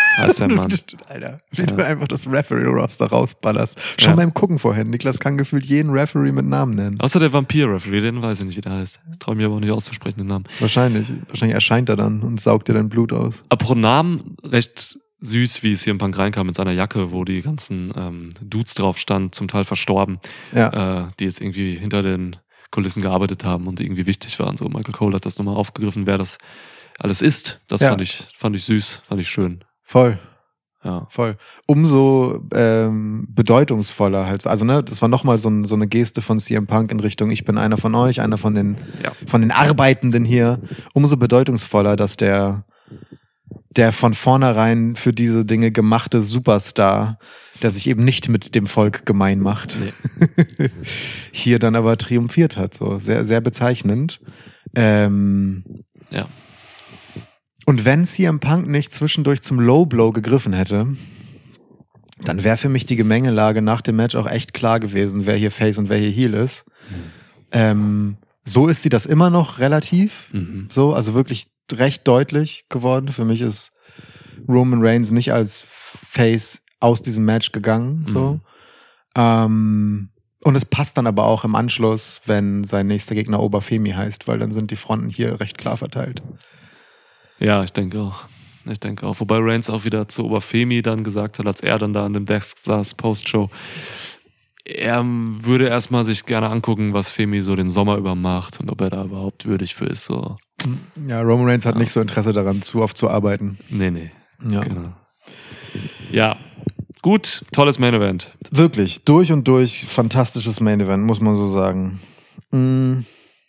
S1: Heißt der Mann.
S2: Alter, wie
S1: Ja.
S2: du einfach das Referee-Roster rausballerst. Schon
S1: Ja.
S2: beim Gucken vorhin. Niklas kann gefühlt jeden Referee mit Namen nennen.
S1: Außer der Vampir-Referee, den weiß ich nicht, wie der heißt. Traue mir aber auch nicht auszusprechen, den Namen.
S2: Wahrscheinlich. Wahrscheinlich erscheint er dann und saugt dir dein Blut aus.
S1: Apropos Namen, recht süß, wie es hier im Punk reinkam mit seiner Jacke, wo die ganzen ähm, Dudes drauf stand, zum Teil verstorben,
S2: Ja.
S1: äh, die jetzt irgendwie hinter den Kulissen gearbeitet haben und irgendwie wichtig waren. So, Michael Cole hat das nochmal aufgegriffen, wer das alles ist. Das
S2: Ja.
S1: fand ich, fand ich süß, fand ich schön.
S2: Voll.
S1: Ja.
S2: Voll. Umso ähm, bedeutungsvoller halt. Also, ne, das war nochmal so, ein, so eine Geste von C M Punk in Richtung, ich bin einer von euch, einer von den,
S1: Ja.
S2: von den Arbeitenden hier. Umso bedeutungsvoller, dass der, der von vornherein für diese Dinge gemachte Superstar, der sich eben nicht mit dem Volk gemein macht,
S1: Nee.
S2: hier dann aber triumphiert hat. So sehr, sehr bezeichnend. Ähm,
S1: Ja.
S2: Und wenn C M Punk nicht zwischendurch zum Low Blow gegriffen hätte, dann wäre für mich die Gemengelage nach dem Match auch echt klar gewesen, wer hier Face und wer hier Heel ist. Ähm, so ist sie das immer noch relativ.
S1: Mhm.
S2: So, also wirklich recht deutlich geworden. Für mich ist Roman Reigns nicht als Face aus diesem Match gegangen. So.
S1: Mhm.
S2: Ähm, und es passt dann aber auch im Anschluss, wenn sein nächster Gegner Oberfemi heißt, weil dann sind die Fronten hier recht klar verteilt.
S1: Ja, ich denke auch. Ich denke auch. Wobei Reigns auch wieder zu Oberfemi dann gesagt hat, als er dann da an dem Desk saß, Post-Show, er würde erstmal sich gerne angucken, was Femi so den Sommer über macht und ob er da überhaupt würdig für ist. So.
S2: Ja, Roman Reigns hat
S1: Ja.
S2: nicht so Interesse daran, zu oft zu arbeiten.
S1: Nee, nee.
S2: Ja.
S1: Genau. Ja, gut, tolles Main Event.
S2: Wirklich, durch und durch fantastisches Main Event, muss man so sagen. Mm.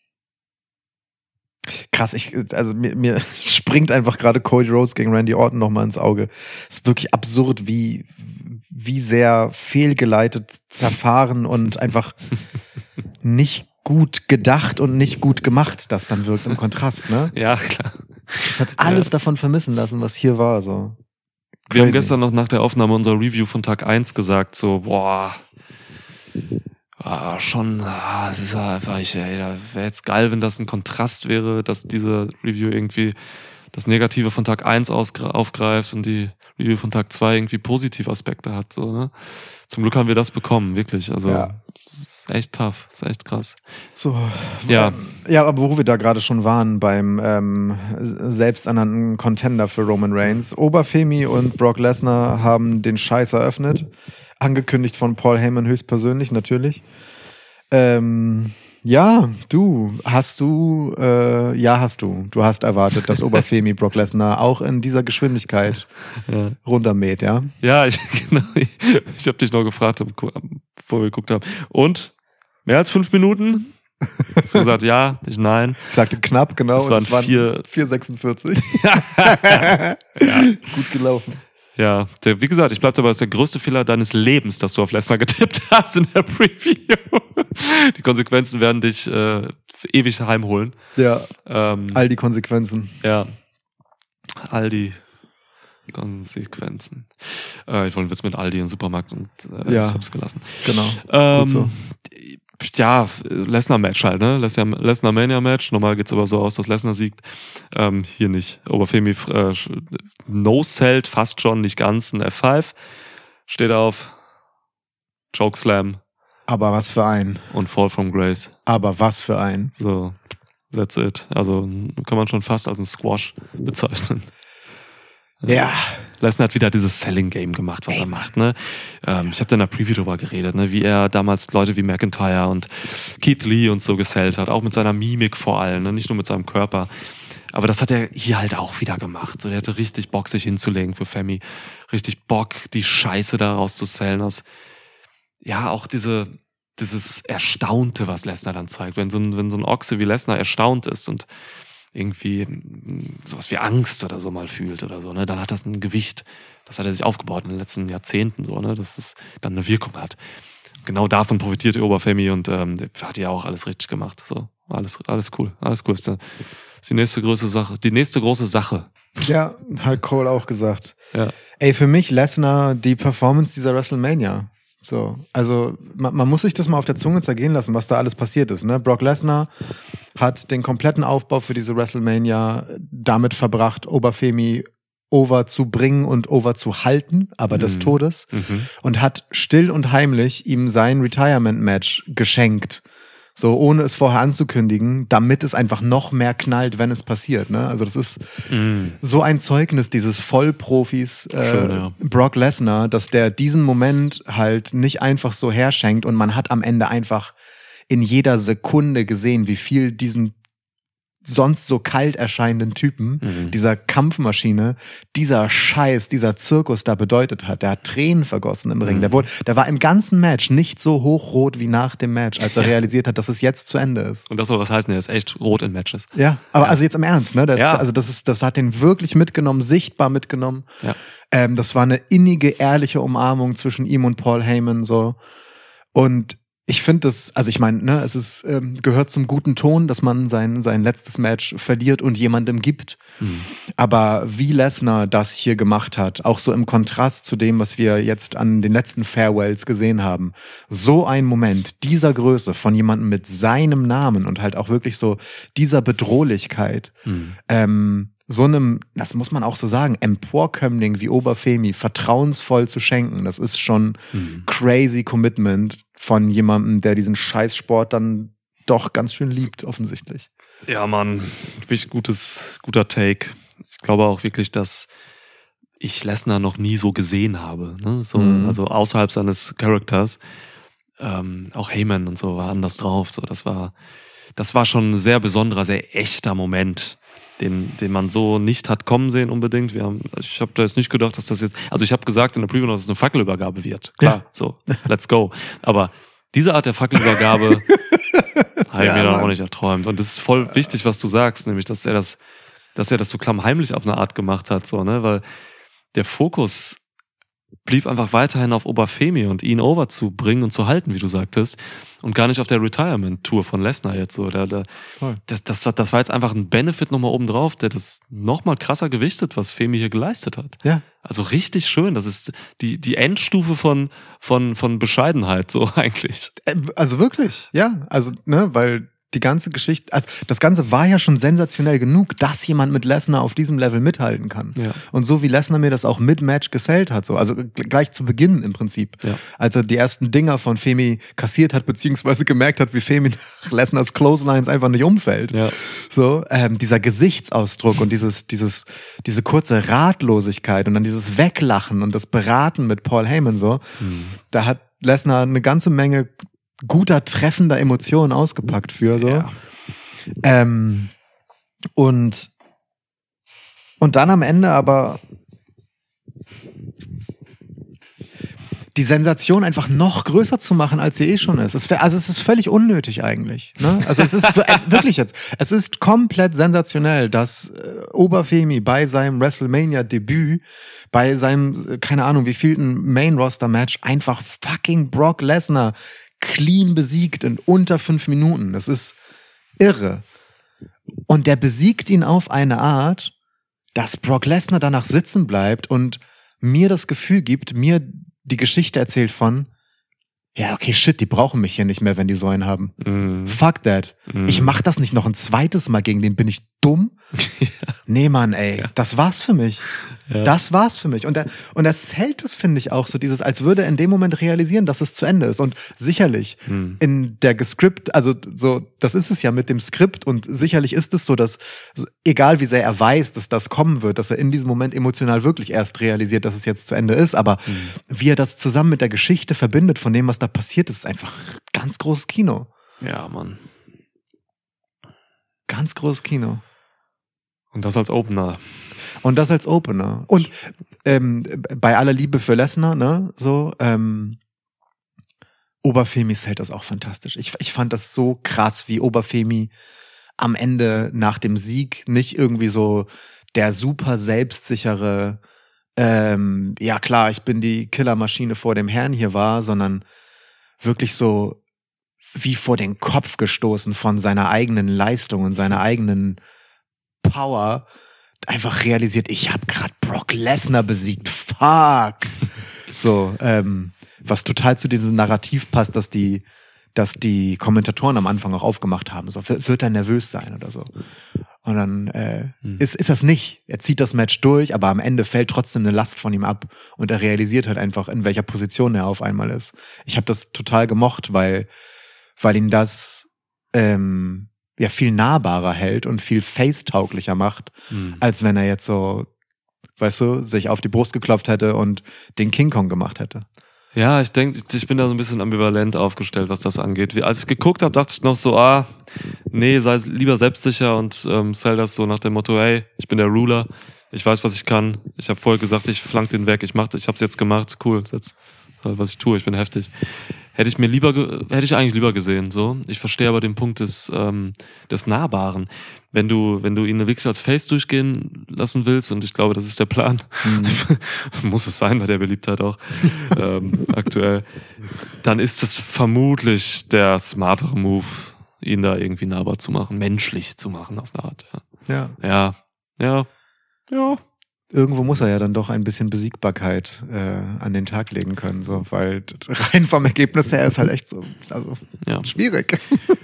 S2: Krass, ich, also mir, mir springt einfach gerade Cody Rhodes gegen Randy Orton nochmal ins Auge. Es ist wirklich absurd, wie, wie sehr fehlgeleitet, zerfahren und einfach nicht gut gedacht und nicht gut gemacht das dann wirkt im Kontrast, ne?
S1: Ja, klar.
S2: Das hat alles davon vermissen lassen, was hier war, so.
S1: Wir haben
S2: Crazy.
S1: gestern noch nach der Aufnahme unserer Review von Tag eins gesagt, so, boah, ah, schon, ah, das ist ja einfach, ich, ey, da wäre jetzt geil, wenn das ein Kontrast wäre, dass diese Review irgendwie das Negative von Tag eins ausgre- aufgreift und die Review von Tag zwei irgendwie positive Aspekte hat, so, ne? Zum Glück haben wir das bekommen, wirklich, also,
S2: Ja.
S1: das ist echt tough, das ist echt krass.
S2: So,
S1: Ja.
S2: Ja, aber wo wir da gerade schon waren beim ähm, selbsternannten Contender für Roman Reigns. Oberfemi und Brock Lesnar haben den Scheiß eröffnet. Angekündigt von Paul Heyman höchstpersönlich, natürlich. Ähm, ja, du, hast du, äh, ja, hast du. Du hast erwartet, dass Oberfemi Brock Lesnar auch in dieser Geschwindigkeit
S1: Ja.
S2: runtermäht, ja?
S1: Ja, ich, genau. Ich habe dich noch gefragt, bevor wir geguckt haben. Und? Mehr als fünf Minuten? Hast du gesagt, ja, ich nein.
S2: Ich sagte knapp, genau.
S1: Es
S2: und
S1: waren
S2: es waren
S1: vier-
S2: vier sechsundvierzig.
S1: Ja.
S2: Gut gelaufen.
S1: Ja, der, wie gesagt, ich bleib dabei, das ist der größte Fehler deines Lebens, dass du auf Lesnar getippt hast in der Preview. Die Konsequenzen werden dich äh, ewig heimholen.
S2: Ja,
S1: Ähm,
S2: all die Konsequenzen.
S1: ja, all die Konsequenzen. Äh, ich wollte einen Witz mit Aldi im Supermarkt und äh,
S2: Ja.
S1: ich hab's gelassen.
S2: Genau.
S1: Ähm,
S2: Gut so.
S1: Ja, Lesnar-Match halt, ne? Lesnar- Lesnar-Mania-Match. Normal geht's aber so aus, dass Lesnar siegt. Ähm, hier nicht. Oberfemi äh, no-sellt, fast schon, nicht ganz, ein F fünf. Steht auf, Chokeslam
S2: Aber was für ein.
S1: und Fall from Grace.
S2: Aber was für ein.
S1: So, that's it. Also kann man schon fast als ein Squash bezeichnen.
S2: Ja.
S1: Lesnar hat wieder dieses Selling-Game gemacht, was er macht. Ne? Ähm, ich habe da in der Preview drüber geredet, ne? Wie er damals Leute wie McIntyre und Keith Lee und so gesellt hat, auch mit seiner Mimik vor allem, ne? Nicht nur mit seinem Körper. Aber das hat er hier halt auch wieder gemacht. So, der hatte richtig Bock, sich hinzulegen für Femi. Richtig Bock, die Scheiße da rauszusellen. Aus, ja, auch diese, dieses Erstaunte, was Lesnar dann zeigt. Wenn so ein, wenn so ein Ochse wie Lesnar erstaunt ist und irgendwie sowas wie Angst oder so mal fühlt oder so, ne, dann hat das ein Gewicht. Das hat er sich aufgebaut in den letzten Jahrzehnten so, ne, dass es dann eine Wirkung hat. Genau davon profitiert der Oberfemi und ähm, der hat ja auch alles richtig gemacht. So, alles, alles cool, alles cool. Ist der, ist die nächste große Sache, die nächste große Sache.
S2: Ja, hat Cole auch gesagt.
S1: Ja.
S2: Ey, für mich Lesnar die Performance dieser WrestleMania. So, also man, man muss sich das mal auf der Zunge zergehen lassen, was da alles passiert ist. Ne? Brock Lesnar hat den kompletten Aufbau für diese WrestleMania damit verbracht, Oberfemi over zu bringen und over zu halten, aber des
S1: Mhm.
S2: Todes.
S1: Mhm.
S2: Und hat still und heimlich ihm sein Retirement-Match geschenkt. So, ohne es vorher anzukündigen, damit es einfach noch mehr knallt, wenn es passiert. Ne? Also das ist
S1: Mhm.
S2: so ein Zeugnis dieses Vollprofis äh,
S1: Schön, ja.
S2: Brock Lesnar, dass der diesen Moment halt nicht einfach so herschenkt und man hat am Ende einfach in jeder Sekunde gesehen, wie viel diesem sonst so kalt erscheinenden Typen,
S1: Mhm.
S2: dieser Kampfmaschine, dieser Scheiß, dieser Zirkus da bedeutet hat. Der hat Tränen vergossen im Ring.
S1: Mhm.
S2: Der wurde, der war im ganzen Match nicht so hochrot wie nach dem Match, als er
S1: Ja.
S2: realisiert hat, dass es jetzt zu Ende ist.
S1: Und das soll was heißen, er ist echt rot in Matches.
S2: Ja, aber
S1: Ja.
S2: also jetzt im Ernst, ne? Das,
S1: Ja.
S2: Also das ist, das hat den wirklich mitgenommen, sichtbar mitgenommen.
S1: Ja.
S2: Ähm, das war eine innige, ehrliche Umarmung zwischen ihm und Paul Heyman so. Und ich finde das, also ich meine, ne, es ist ähm, gehört zum guten Ton, dass man sein sein letztes Match verliert und jemandem gibt.
S1: Mhm.
S2: Aber wie Lesnar das hier gemacht hat, auch so im Kontrast zu dem, was wir jetzt an den letzten Farewells gesehen haben, so ein Moment dieser Größe von jemandem mit seinem Namen und halt auch wirklich so dieser Bedrohlichkeit,
S1: Mhm.
S2: ähm, so einem, das muss man auch so sagen, Emporkömmling wie Oberfemi vertrauensvoll zu schenken, das ist schon
S1: Mhm.
S2: crazy Commitment von jemandem, der diesen Scheißsport dann doch ganz schön liebt, offensichtlich.
S1: Ja, Mann, wirklich gutes, guter Take. Ich glaube auch wirklich, dass ich Lesnar noch nie so gesehen habe. Ne? So,
S2: Mhm.
S1: Also außerhalb seines Charakters. Ähm, auch Heyman und so war anders drauf. So, das war, das war schon ein sehr besonderer, sehr echter Moment, den, den man so nicht hat kommen sehen unbedingt. Wir haben, ich habe da jetzt nicht gedacht, dass das jetzt, also ich habe gesagt in der Preview noch, dass es eine Fackelübergabe wird. Klar,
S2: Ja.
S1: so, let's go. Aber diese Art der Fackelübergabe habe ich
S2: Ja,
S1: mir dann
S2: Mann.
S1: auch nicht erträumt. Und das ist voll wichtig, was du sagst, nämlich, dass er das, dass er das so klammheimlich auf eine Art gemacht hat, so, ne, weil der Fokus blieb einfach weiterhin auf Oberfemi und ihn over zu bringen und zu halten, wie du sagtest, und gar nicht auf der Retirement-Tour von Lesnar jetzt so. Der, der,
S2: Voll.
S1: das, das, war, das war jetzt einfach ein Benefit nochmal obendrauf, der das nochmal krasser gewichtet, was Femi hier geleistet hat.
S2: Ja.
S1: Also richtig schön. Das ist die, die Endstufe von, von, von Bescheidenheit, so eigentlich.
S2: Äh, Also wirklich, ja. Also, ne, weil die ganze Geschichte, also das Ganze war ja schon sensationell genug, dass jemand mit Lesnar auf diesem Level mithalten kann.
S1: Ja.
S2: Und so wie Lesnar mir das auch mit Match gesellt hat, so, also g- gleich zu Beginn im Prinzip,
S1: Ja.
S2: als er die ersten Dinger von Femi kassiert hat, beziehungsweise gemerkt hat, wie Femi nach Lesnars Clotheslines einfach nicht umfällt.
S1: Ja.
S2: So, ähm, dieser Gesichtsausdruck und dieses, dieses, diese kurze Ratlosigkeit und dann dieses Weglachen und das Beraten mit Paul Heyman so,
S1: Mhm.
S2: da hat Lesnar eine ganze Menge guter, treffender Emotionen ausgepackt für so.
S1: Ja.
S2: Ähm, und, und dann am Ende aber die Sensation einfach noch größer zu machen, als sie eh schon ist. Es wär, also es ist völlig unnötig eigentlich. Ne? Also es ist äh, wirklich jetzt, es ist komplett sensationell, dass äh, Oberfemi bei seinem WrestleMania-Debüt, bei seinem, äh, keine Ahnung, wievielten Main-Roster-Match einfach fucking Brock Lesnar clean besiegt in unter fünf Minuten. Das ist irre. Und der besiegt ihn auf eine Art, dass Brock Lesnar danach sitzen bleibt und mir das Gefühl gibt, mir die Geschichte erzählt von, ja, okay, shit, die brauchen mich hier nicht mehr, wenn die so einen haben.
S1: Mhm.
S2: Fuck that.
S1: Mhm.
S2: Ich mach das nicht noch ein zweites Mal gegen den. Bin ich dumm? Nee, Mann, ey.
S1: Ja.
S2: Das war's für mich.
S1: Ja.
S2: Das war's für mich. Und er, und er zählt es, finde ich, auch so dieses, als würde er in dem Moment realisieren, dass es zu Ende ist. Und sicherlich
S1: Mhm.
S2: in der Geskript, also so, das ist es ja mit dem Skript und sicherlich ist es so, dass, so, egal wie sehr er weiß, dass das kommen wird, dass er in diesem Moment emotional wirklich erst realisiert, dass es jetzt zu Ende ist, aber
S1: Mhm.
S2: wie er das zusammen mit der Geschichte verbindet von dem, was da passiert ist, ist einfach ganz großes Kino.
S1: Ja, Mann.
S2: Ganz großes Kino.
S1: Und das als Opener.
S2: Und das als Opener. Und ähm, bei aller Liebe für Lesnar, ne, so, ähm, Oberfemi hält das auch fantastisch. Ich, ich fand das so krass, wie Oberfemi am Ende nach dem Sieg nicht irgendwie so der super selbstsichere, ähm, ja klar, ich bin die Killermaschine vor dem Herrn hier war, sondern wirklich so wie vor den Kopf gestoßen von seiner eigenen Leistung und seiner eigenen Power, einfach realisiert, ich habe gerade Brock Lesnar besiegt. Fuck. So, ähm, was total zu diesem Narrativ passt, dass die, dass die Kommentatoren am Anfang auch aufgemacht haben. So, wird er nervös sein oder so? Und Und dann äh,
S1: Hm.
S2: ist, ist das nicht. Er zieht das Match durch, aber am Ende fällt trotzdem eine Last von ihm ab. Und er realisiert halt einfach, in welcher Position er auf einmal ist. Ich habe das total gemocht, weil, weil ihn das ähm, ja viel nahbarer hält und viel face-tauglicher macht,
S1: Hm.
S2: als wenn er jetzt so, weißt du, sich auf die Brust geklopft hätte und den King Kong gemacht hätte.
S1: Ja, ich denke, ich bin da so ein bisschen ambivalent aufgestellt, was das angeht. Wie, als ich geguckt habe, dachte ich noch so, ah, nee, sei lieber selbstsicher und ähm, sell das so nach dem Motto, hey, ich bin der Ruler, ich weiß, was ich kann. Ich habe vorher gesagt, ich flank den weg, ich mach, ich hab's jetzt gemacht, cool, jetzt, was ich tue, ich bin heftig. Hätte ich mir lieber, ge- hätte ich eigentlich lieber gesehen, so. Ich verstehe aber den Punkt des, ähm, des Nahbaren. Wenn du, wenn du ihn wirklich als Face durchgehen lassen willst, und ich glaube, das ist der Plan, muss es sein bei der Beliebtheit auch, ähm, aktuell, dann ist es vermutlich der smartere Move, ihn da irgendwie nahbar zu machen, menschlich zu machen auf eine Art, ja.
S2: Ja.
S1: Ja, ja, ja.
S2: Irgendwo muss er ja dann doch ein bisschen Besiegbarkeit äh, an den Tag legen können, so, weil rein vom Ergebnis her ist halt echt so, also
S1: Ja.
S2: schwierig.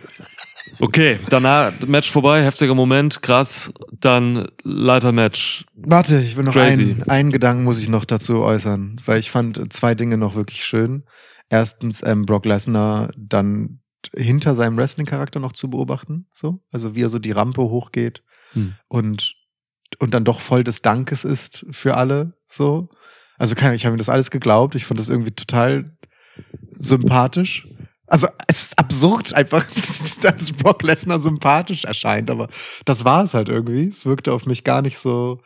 S1: Okay, danach Match vorbei, heftiger Moment, krass, dann Leitermatch.
S2: Warte, ich will noch
S1: Crazy.
S2: einen, einen Gedanken muss ich noch dazu äußern, weil ich fand zwei Dinge noch wirklich schön. Erstens, ähm, Brock Lesnar dann hinter seinem Wrestling-Charakter noch zu beobachten, so, also wie er so die Rampe hochgeht
S1: Hm.
S2: und und dann doch voll des Dankes ist für alle, so. Also keine, ich habe mir das alles geglaubt. Ich fand das irgendwie total sympathisch. Also es ist absurd einfach, dass Brock Lesnar sympathisch erscheint, aber das war es halt irgendwie. Es wirkte auf mich gar nicht so,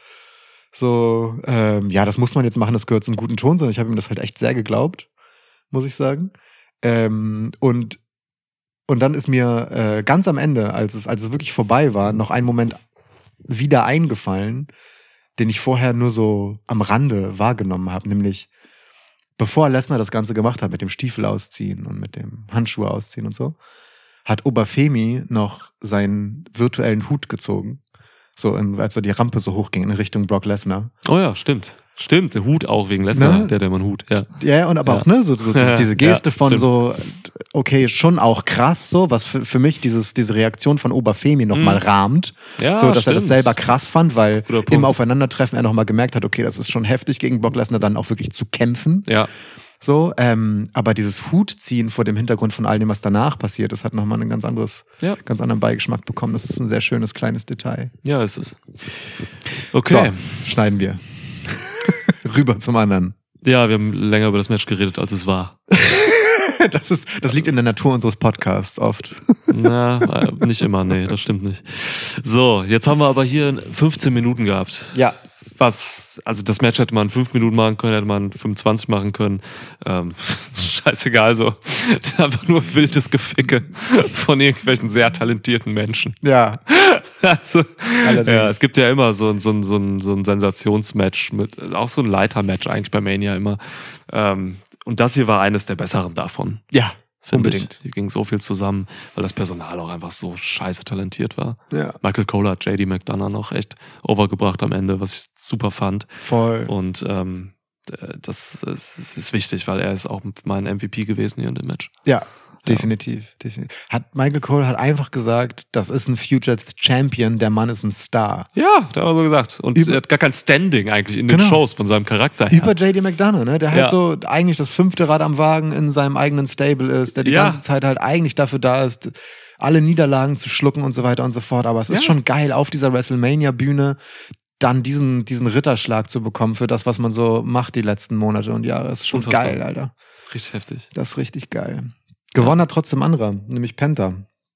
S2: so, ähm, ja, das muss man jetzt machen, das gehört zum guten Ton, sondern ich habe ihm das halt echt sehr geglaubt, muss ich sagen. Ähm, und und dann ist mir äh, ganz am Ende, als es, als es wirklich vorbei war, noch ein Moment wieder eingefallen, den ich vorher nur so am Rande wahrgenommen habe, nämlich bevor Lesnar das Ganze gemacht hat mit dem Stiefel ausziehen und mit dem Handschuhe ausziehen und so, hat Obafemi noch seinen virtuellen Hut gezogen, so in, als er die Rampe so hochging in Richtung Brock Lesnar.
S1: Oh ja, stimmt. Stimmt, der Hut auch wegen Lesnar,
S2: Ne?
S1: der, der man Hut, ja.
S2: Ja, und aber
S1: Ja.
S2: auch, ne, so, so diese, diese Geste
S1: Ja,
S2: von
S1: stimmt.
S2: so, okay, schon auch krass so, was für, für mich dieses, diese Reaktion von Obafemi nochmal
S1: Mhm.
S2: rahmt.
S1: Ja,
S2: so, dass er das
S1: stimmt.
S2: selber krass fand, weil
S1: Guter Punkt.
S2: im Aufeinandertreffen er nochmal gemerkt hat, okay, das ist schon heftig, gegen Brock Lesnar dann auch wirklich zu kämpfen.
S1: Ja,
S2: So, ähm, aber dieses Hutziehen vor dem Hintergrund von all dem, was danach passiert ist, hat nochmal einen ganz anderes,
S1: Ja.
S2: ganz anderen Beigeschmack bekommen. Das ist ein sehr schönes kleines Detail.
S1: ja, ist es. Okay.
S2: So, schneiden wir. Rüber zum anderen.
S1: Ja, wir haben länger über das Match geredet, als es war.
S2: Das ist, das liegt in der Natur unseres Podcasts oft.
S1: Na, äh, nicht immer, nee, das stimmt nicht. So, jetzt haben wir aber hier fünfzehn Minuten gehabt.
S2: Ja.
S1: Was, also das Match hätte man fünf Minuten machen können, hätte man fünfundzwanzig machen können. Ähm, scheißegal, so. Einfach nur wildes Geficke von irgendwelchen sehr talentierten Menschen.
S2: Ja.
S1: Also,
S2: Allerdings.
S1: ja, es gibt ja immer so ein, so ein, so ein, so ein Sensationsmatch mit, auch so ein Leitermatch eigentlich bei Mania immer. Ähm, und das hier war eines der besseren davon.
S2: Ja,
S1: Finde
S2: unbedingt.
S1: Ich. Hier ging so viel zusammen, weil das Personal auch einfach so scheiße talentiert war.
S2: Ja.
S1: Michael Cole hat J D McDonough noch echt overgebracht am Ende, was ich super fand.
S2: Voll.
S1: Und ähm, das, das ist wichtig, weil er ist auch mein M V P gewesen hier in dem Match.
S2: Ja, definitiv, definitiv. Hat Michael Cole hat einfach gesagt, das ist ein Future Champion, der Mann ist ein Star.
S1: Ja, da haben wir so gesagt. Und
S2: Über-
S1: er hat gar kein Standing eigentlich in den
S2: Genau.
S1: Shows von seinem Charakter her.
S2: Über J D McDonough, ne? Der halt
S1: Ja.
S2: so eigentlich das fünfte Rad am Wagen in seinem eigenen Stable ist, der die
S1: Ja.
S2: ganze Zeit halt eigentlich dafür da ist, alle Niederlagen zu schlucken und so weiter und so fort. Aber es ist
S1: Ja.
S2: schon geil, auf dieser WrestleMania-Bühne dann diesen, diesen Ritterschlag zu bekommen für das, was man so macht die letzten Monate und Jahre. Das ist schon
S1: Unfassbar.
S2: geil, Alter.
S1: Richtig heftig.
S2: Das ist richtig geil. Gewonnen hat trotzdem anderer, nämlich Penta.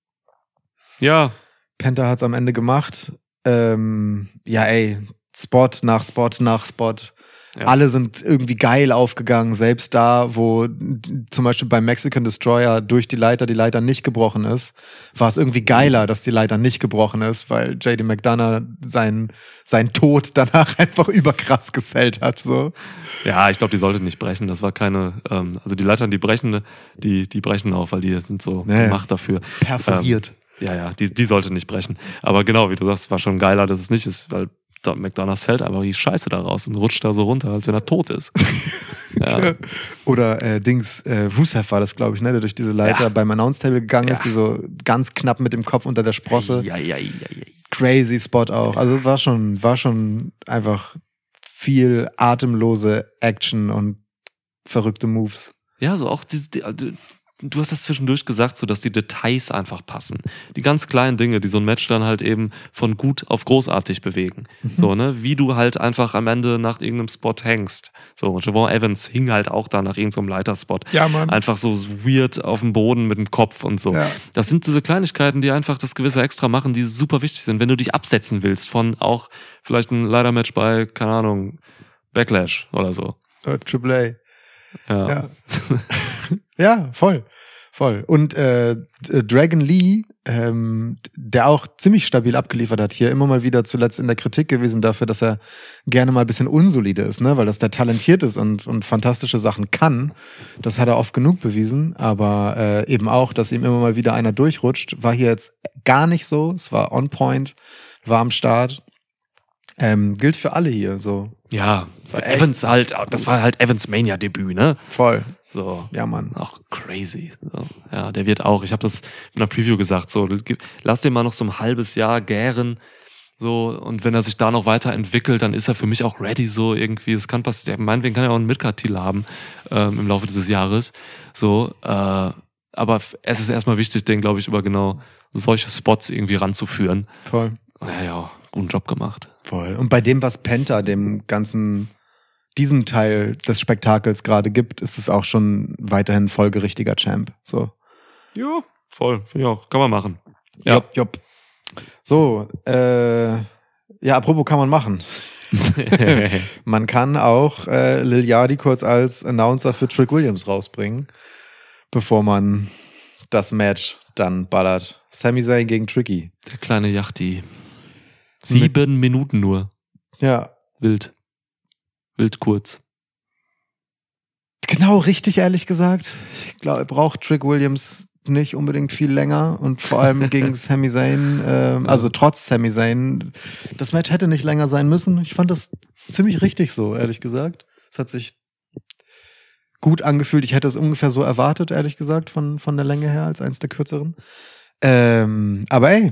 S1: Ja,
S2: Penta hat's am Ende gemacht. Ähm, ja, ey, Spot nach Spot nach Spot.
S1: Ja.
S2: Alle sind irgendwie geil aufgegangen, selbst da, wo d- zum Beispiel beim Mexican Destroyer durch die Leiter die Leiter nicht gebrochen ist, war es irgendwie geiler, dass die Leiter nicht gebrochen ist, weil J D McDonough seinen sein Tod danach einfach überkrass gesellt hat. So.
S1: ja, ich glaube, die sollte nicht brechen. Das war keine, ähm, also die Leitern, die brechen, die, die brechen auf, weil die sind so
S2: Ja, ja.
S1: gemacht dafür.
S2: Perforiert.
S1: Ähm, ja, ja, die, die sollte nicht brechen. Aber genau, wie du sagst, war schon geiler, dass es nicht ist, weil da- McDonough zählt einfach die Scheiße da raus und rutscht da so runter, als wenn er tot ist. ja.
S2: Oder äh, Dings, äh, Rusev war das, glaube ich, ne, der durch diese Leiter
S1: Ja.
S2: beim Announce Table gegangen
S1: Ja.
S2: ist, die so ganz knapp mit dem Kopf unter der Sprosse
S1: Ja, ja, ja, ja.
S2: crazy Spot auch. Also war schon, war schon einfach viel atemlose Action und verrückte Moves.
S1: Ja, so auch die, die, die du hast das zwischendurch gesagt, so dass die Details einfach passen. Die ganz kleinen Dinge, die so ein Match dann halt eben von gut auf großartig bewegen. Mhm. So, ne, wie du halt einfach am Ende nach irgendeinem Spot hängst. So, Javon Evans hing halt auch da nach irgendeinem Leiterspot.
S2: Ja, Mann.
S1: Einfach so weird auf dem Boden mit dem Kopf und so.
S2: Ja.
S1: Das sind diese Kleinigkeiten, die einfach das gewisse Extra machen, die super wichtig sind, wenn du dich absetzen willst von auch vielleicht ein Leitermatch bei, keine Ahnung, Backlash oder so.
S2: Oder Triple A.
S1: Ja.
S2: Ja, ja voll. Voll. Und äh, Dragon Lee, ähm, der auch ziemlich stabil abgeliefert hat, hier immer mal wieder zuletzt in der Kritik gewesen dafür, dass er gerne mal ein bisschen unsolide ist, ne, weil das der talentiert ist und, und fantastische Sachen kann. Das hat er oft genug bewiesen, aber äh, eben auch, dass ihm immer mal wieder einer durchrutscht, war hier jetzt gar nicht so. Es war on point, war am Start. Ähm, gilt für alle hier, so.
S1: Ja, Evans halt, das war halt Evans Mania-Debüt, ne?
S2: Voll.
S1: So.
S2: Ja, Mann.
S1: Auch crazy. So. Ja, der wird auch, ich habe das in einer Preview gesagt, so, lass den mal noch so ein halbes Jahr gären, so, und wenn er sich da noch weiterentwickelt, dann ist er für mich auch ready, so irgendwie, es kann passieren, meinetwegen kann er auch einen Midcard-Titel haben, ähm, im Laufe dieses Jahres, so, äh, aber es ist erstmal wichtig, den, glaube ich, über genau solche Spots irgendwie ranzuführen.
S2: Voll.
S1: Ja, ja, guten Job gemacht.
S2: Voll. Und bei dem, was Penta dem ganzen, diesem Teil des Spektakels gerade gibt, ist es auch schon weiterhin folgerichtiger Champ. So.
S1: Ja, voll. Finde ich auch. Kann man machen. Ja.
S2: Jopp, jopp. So, äh, ja, apropos kann man machen. Man kann auch äh, Lil Yachty kurz als Announcer für Trick Williams rausbringen, bevor man das Match dann ballert. Sami Zayn gegen Tricky.
S1: Der kleine Yachty. Sieben Mit- Minuten nur.
S2: Ja.
S1: Wild. Wild kurz.
S2: Genau richtig, ehrlich gesagt. Ich glaube, braucht Trick Williams nicht unbedingt viel länger und vor allem gegen Sami Zayn, ähm, also trotz Sami Zayn, das Match hätte nicht länger sein müssen. Ich fand das ziemlich richtig so, ehrlich gesagt. Es hat sich gut angefühlt. Ich hätte es ungefähr so erwartet, ehrlich gesagt, von, von der Länge her, als eins der kürzeren. Ähm, aber ey,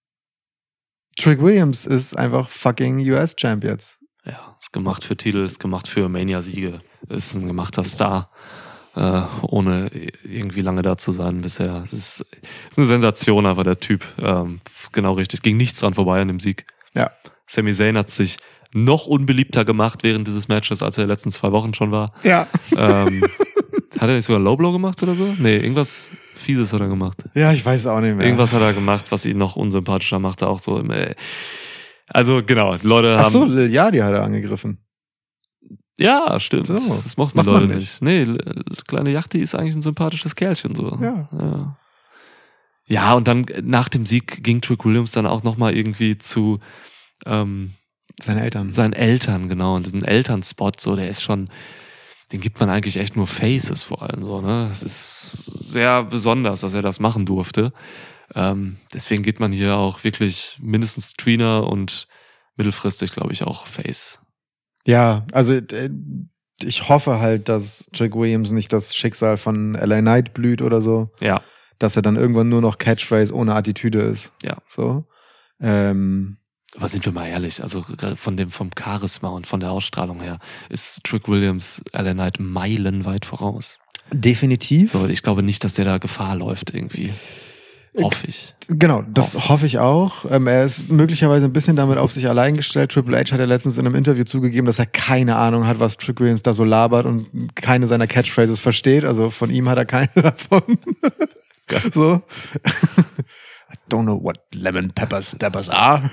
S2: Trick Williams ist einfach fucking U S-Champ jetzt.
S1: Ja, ist gemacht für Titel, ist gemacht für Mania-Siege. Ist ein gemachter Star, äh, ohne irgendwie lange da zu sein bisher. Das ist, ist eine Sensation, aber der Typ, ähm, genau richtig, ging nichts dran vorbei an dem Sieg.
S2: Ja.
S1: Sami Zayn hat sich noch unbeliebter gemacht während dieses Matches, als er die letzten zwei Wochen schon war.
S2: Ja.
S1: Ähm, hat er nicht sogar Low Blow gemacht oder so? Nee, irgendwas Fieses hat er gemacht.
S2: Ja, ich weiß auch nicht mehr.
S1: Irgendwas hat er gemacht, was ihn noch unsympathischer machte, auch so im, äh, also genau, Leute haben...
S2: Ach so, Lil Yachty hat er angegriffen.
S1: Ja, stimmt.
S2: So,
S1: das mochten
S2: das
S1: die
S2: macht
S1: Leute
S2: man
S1: nicht. Nee, l- kleine Yachty ist eigentlich ein sympathisches Kerlchen so.
S2: Ja.
S1: Ja, ja, und dann nach dem Sieg ging Trick Williams dann auch nochmal irgendwie zu ähm,
S2: Seine Eltern.
S1: seinen Eltern, genau, und diesen Elternspot, so, der ist schon, den gibt man eigentlich echt nur Faces vor allem so, ne? Es ist sehr besonders, dass er das machen durfte. Ähm, deswegen geht man hier auch wirklich mindestens Tweener und mittelfristig, glaube ich, auch Face.
S2: Ja, also äh, ich hoffe halt, dass Trick Williams nicht das Schicksal von L A Knight blüht oder so.
S1: Ja.
S2: Dass er dann irgendwann nur noch Catchphrase ohne Attitüde ist.
S1: Ja.
S2: So. Ähm,
S1: Aber sind wir mal ehrlich, also von dem, vom Charisma und von der Ausstrahlung her ist Trick Williams L A Knight meilenweit voraus.
S2: definitiv.
S1: So, ich glaube nicht, dass der da Gefahr läuft irgendwie. Hoffe ich.
S2: Genau, das
S1: Hoffe.
S2: hoffe ich auch. Ähm, er ist möglicherweise ein bisschen damit auf sich allein gestellt. Triple H hat ja letztens in einem Interview zugegeben, dass er keine Ahnung hat, was Trick Williams da so labert und keine seiner Catchphrases versteht. Also von ihm hat er keine davon. So. I don't know what lemon pepper steppers are.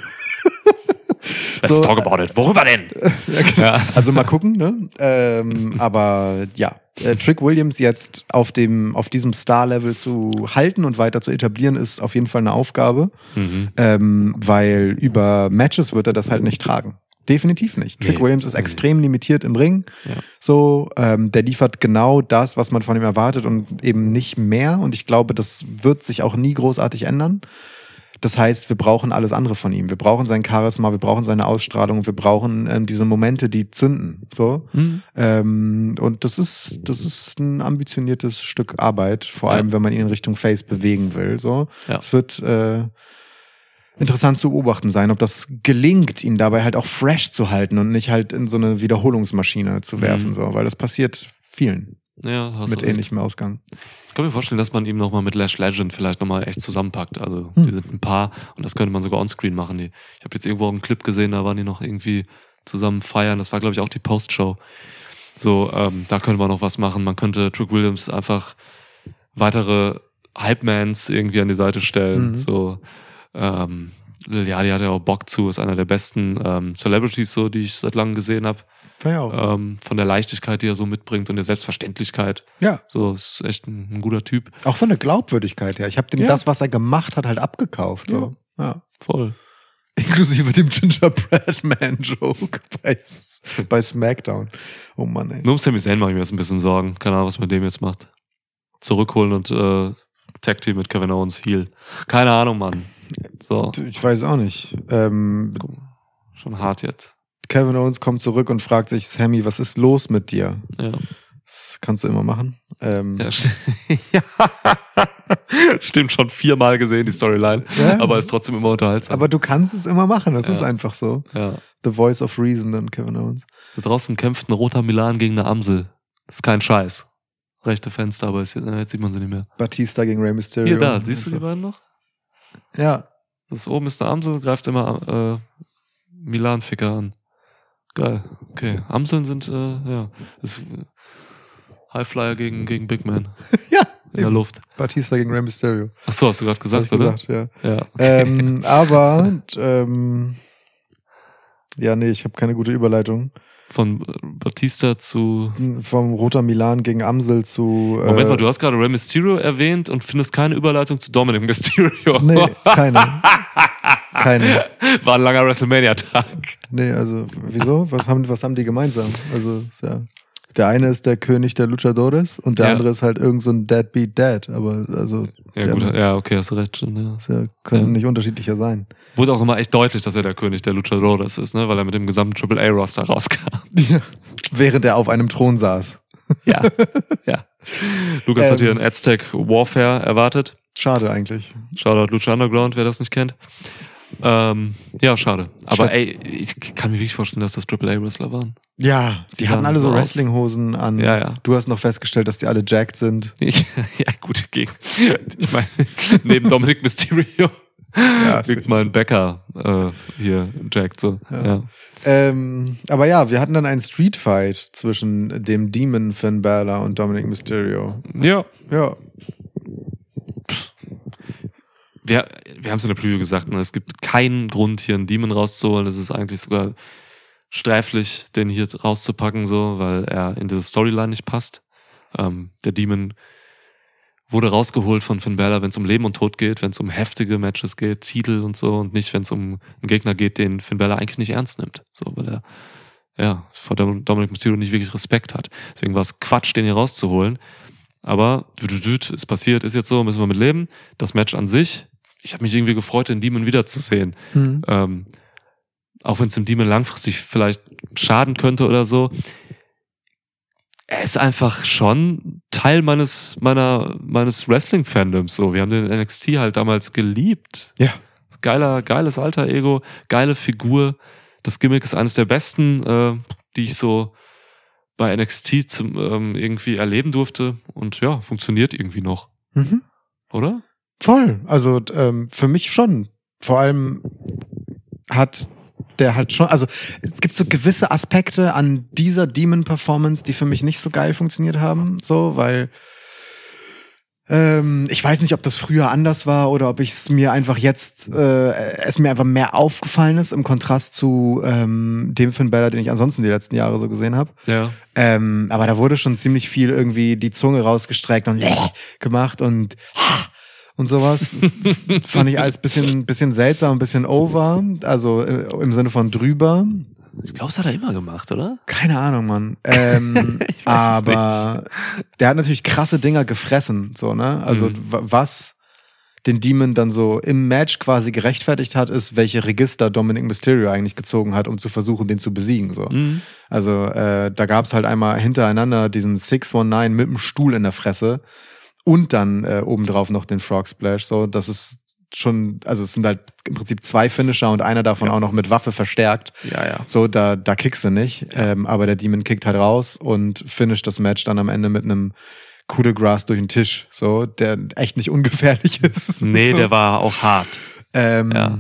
S1: Let's
S2: So,
S1: talk about it. Worüber denn?
S2: Ja. Also mal gucken, ne? Ähm, aber ja, äh, Trick Williams jetzt auf dem, auf diesem Star-Level zu halten und weiter zu etablieren, ist auf jeden Fall eine Aufgabe,
S1: Mhm.
S2: ähm, weil über Matches wird er das halt nicht tragen. Definitiv nicht. Trick
S1: Nee.
S2: Williams ist
S1: Nee.
S2: extrem limitiert im Ring.
S1: Ja.
S2: So, ähm, der liefert genau das, was man von ihm erwartet und eben nicht mehr. Und ich glaube, das wird sich auch nie großartig ändern. Das heißt, wir brauchen alles andere von ihm. Wir brauchen sein Charisma, wir brauchen seine Ausstrahlung, wir brauchen ähm, diese Momente, die zünden. So.
S1: Mhm.
S2: Ähm, und das ist, das ist ein ambitioniertes Stück Arbeit, vor
S1: Ja.
S2: allem wenn man ihn in Richtung Face bewegen will. So.
S1: Ja.
S2: Es wird, äh, interessant zu beobachten sein, ob das gelingt, ihn dabei halt auch fresh zu halten und nicht halt in so eine Wiederholungsmaschine zu werfen,
S1: Mhm.
S2: so, weil das passiert vielen
S1: Ja, hast
S2: mit
S1: du recht.
S2: ähnlichem Ausgang.
S1: Ich kann mir vorstellen, dass man ihm nochmal mit Lash Legend vielleicht nochmal echt zusammenpackt. Also
S2: Hm.
S1: die sind ein Paar und das könnte man sogar onscreen machen. Die, ich habe jetzt irgendwo einen Clip gesehen, da waren die noch irgendwie zusammen feiern. Das war, glaube ich, auch die Postshow. So, ähm, da könnte man noch was machen. Man könnte Trick Williams einfach weitere Hype-Mans irgendwie an die Seite stellen.
S2: Mhm.
S1: So, ähm, Lil Yachty hat ja auch Bock zu, ist einer der besten ähm, Celebrities, so, die ich seit langem gesehen habe.
S2: Ja, auch.
S1: Ähm, von der Leichtigkeit, die er so mitbringt und der Selbstverständlichkeit.
S2: ja,
S1: So, ist echt ein, ein guter Typ.
S2: auch von der Glaubwürdigkeit her. Ich habe dem
S1: Ja.
S2: das, was er gemacht hat, halt abgekauft. So. Ja.
S1: Voll.
S2: Inklusive dem Gingerbread Man Joke bei, bei SmackDown. Oh Mann, ey.
S1: Nur um Sami Zayn mache ich mir jetzt ein bisschen Sorgen. Keine Ahnung, was man dem jetzt macht. Zurückholen und äh, Tag Team mit Kevin Owens Heel. Keine Ahnung, Mann. So,
S2: Ich weiß auch nicht. Ähm,
S1: schon hart jetzt.
S2: Kevin Owens kommt zurück und fragt sich, Sammy, was ist los mit dir?
S1: Ja.
S2: Das kannst du immer machen. Ähm,
S1: Ja, st ja. Stimmt, schon viermal gesehen, die Storyline.
S2: Ja.
S1: Aber ist trotzdem immer unterhaltsam.
S2: aber du kannst es immer machen. Das
S1: Ja.
S2: ist einfach so.
S1: ja.
S2: The Voice of Reason, dann Kevin Owens.
S1: Da draußen kämpft ein roter Milan gegen eine Amsel. Das ist kein Scheiß. Rechte Fenster, aber ist, jetzt sieht man sie nicht mehr.
S2: Batista gegen Rey Mysterio.
S1: Hier, da, siehst du die
S2: Einfach.
S1: beiden noch?
S2: Ja.
S1: Das oben ist eine Amsel, greift immer äh, Milan-Ficker an. Geil. Okay. Amseln sind, äh, ja. Das ist, äh, Highflyer gegen, gegen Big Man.
S2: Ja.
S1: In der Luft.
S2: Batista gegen Rey Mysterio.
S1: Ach so, hast du gerade
S2: Hab
S1: gesagt,
S2: ich
S1: oder?
S2: gesagt, ja.
S1: Ja.
S2: ähm, aber, ähm, ja, nee, ich habe keine gute Überleitung.
S1: Von äh, Batista zu.
S2: Vom Roter Milan gegen Amsel zu. Äh,
S1: Moment mal, du hast gerade Rey Mysterio erwähnt und findest keine Überleitung zu Dominic Mysterio.
S2: Nee, keine. Keine.
S1: War ein langer WrestleMania-Tag.
S2: Nee, also, wieso? Was haben, was haben die gemeinsam? Also, ist ja. Der eine ist der König der Luchadores und der
S1: Ja.
S2: andere ist halt irgend so ein Deadbeat Dad. Aber, also,
S1: Ja,
S2: die
S1: gut,
S2: haben-
S1: ja, okay, hast du recht. Schon, ja.
S2: das ja, können
S1: Ja.
S2: nicht unterschiedlicher sein.
S1: Wurde auch nochmal echt deutlich, dass er der König der Luchadores ist, ne? Weil er mit dem gesamten Triple A-Roster rauskam.
S2: Während er auf einem Thron saß.
S1: Ja, ja. Lukas
S2: Ähm.
S1: hat hier einen Aztec Warfare erwartet.
S2: Schade eigentlich.
S1: Shoutout Lucha Underground, wer das nicht kennt. Ähm, ja, schade. Aber
S2: Statt-
S1: ey, ich kann mir wirklich vorstellen, dass das Triple A-Wrestler waren.
S2: Ja, die,
S1: Die
S2: hatten
S1: sahen
S2: alle so
S1: so aus.
S2: Wrestlinghosen an.
S1: Ja, ja.
S2: Du hast noch festgestellt, dass die alle jacked sind.
S1: Ich, ja, gut, gegen. Ich meine, neben Dominic Mysterio
S2: Ja, ist
S1: liegt mein Bäcker äh, hier Jack so.
S2: Ja.
S1: Ja.
S2: Ähm, aber ja, wir hatten dann einen Streetfight zwischen dem Demon Finn Balor und Dominic Mysterio.
S1: ja.
S2: Ja.
S1: Wir, wir haben es in der Preview gesagt, ne? Es gibt keinen Grund, hier einen Demon rauszuholen. Es ist eigentlich sogar sträflich, den hier rauszupacken, so, weil er in diese Storyline nicht passt. Ähm, der Demon wurde rausgeholt von Finn Balor, wenn es um Leben und Tod geht, wenn es um heftige Matches geht, Titel und so, und nicht, wenn es um einen Gegner geht, den Finn Balor eigentlich nicht ernst nimmt. So, weil er ja vor Dom- Dominic Mysterio nicht wirklich Respekt hat. Deswegen war es Quatsch, den hier rauszuholen. Aber ist passiert, ist jetzt so, müssen wir mit leben. Das Match an sich, ich habe mich irgendwie gefreut, den Demon wiederzusehen.
S2: Mhm.
S1: Ähm, auch wenn es dem Demon langfristig vielleicht schaden könnte oder so. Er ist einfach schon Teil meines, meiner, meines Wrestling-Fandoms. So. Wir haben den N X T halt damals geliebt.
S2: Ja.
S1: Geiler, geiles Alter-Ego, geile Figur. Das Gimmick ist eines der besten, äh, die ich so bei N X T zum, ähm, irgendwie erleben durfte. Und ja, funktioniert irgendwie noch.
S2: Mhm.
S1: Oder?
S2: Voll. Also ähm, für mich schon. Vor allem hat der halt schon, also es gibt so gewisse Aspekte an dieser Demon-Performance, die für mich nicht so geil funktioniert haben, so, weil ähm, ich weiß nicht, ob das früher anders war oder ob ich es mir einfach jetzt, äh, es mir einfach mehr aufgefallen ist im Kontrast zu ähm, dem Finn Balor, den ich ansonsten die letzten Jahre so gesehen habe.
S1: Ja.
S2: Ähm, aber da wurde schon ziemlich viel irgendwie die Zunge rausgestreckt und gemacht und und sowas. Das fand ich alles bisschen, bisschen seltsam, ein bisschen over. Also äh, im Sinne von drüber.
S1: Ich glaube, das hat er immer gemacht, oder?
S2: Keine Ahnung, Mann. Ähm,
S1: Ich weiß es
S2: aber der hat natürlich krasse Dinger gefressen, so, ne? Also
S1: Mhm.
S2: w- was den Demon dann so im Match quasi gerechtfertigt hat, ist, welche Register Dominic Mysterio eigentlich gezogen hat, um zu versuchen, den zu besiegen, so.
S1: Mhm.
S2: Also äh, da gab's halt einmal hintereinander diesen six one nine mit dem Stuhl in der Fresse und dann äh, obendrauf noch den Frog Splash. So, das ist schon, also es sind halt im Prinzip zwei Finisher und einer davon
S1: Ja.
S2: auch noch mit Waffe verstärkt.
S1: Ja, ja.
S2: So, da, da kickst du nicht.
S1: Ja.
S2: Ähm, aber der Demon kickt halt raus und finisht das Match dann am Ende mit einem Coup de Grace durch den Tisch, so, der echt nicht ungefährlich ist.
S1: Nee,
S2: so.
S1: der war auch hart.
S2: Ähm,
S1: Ja.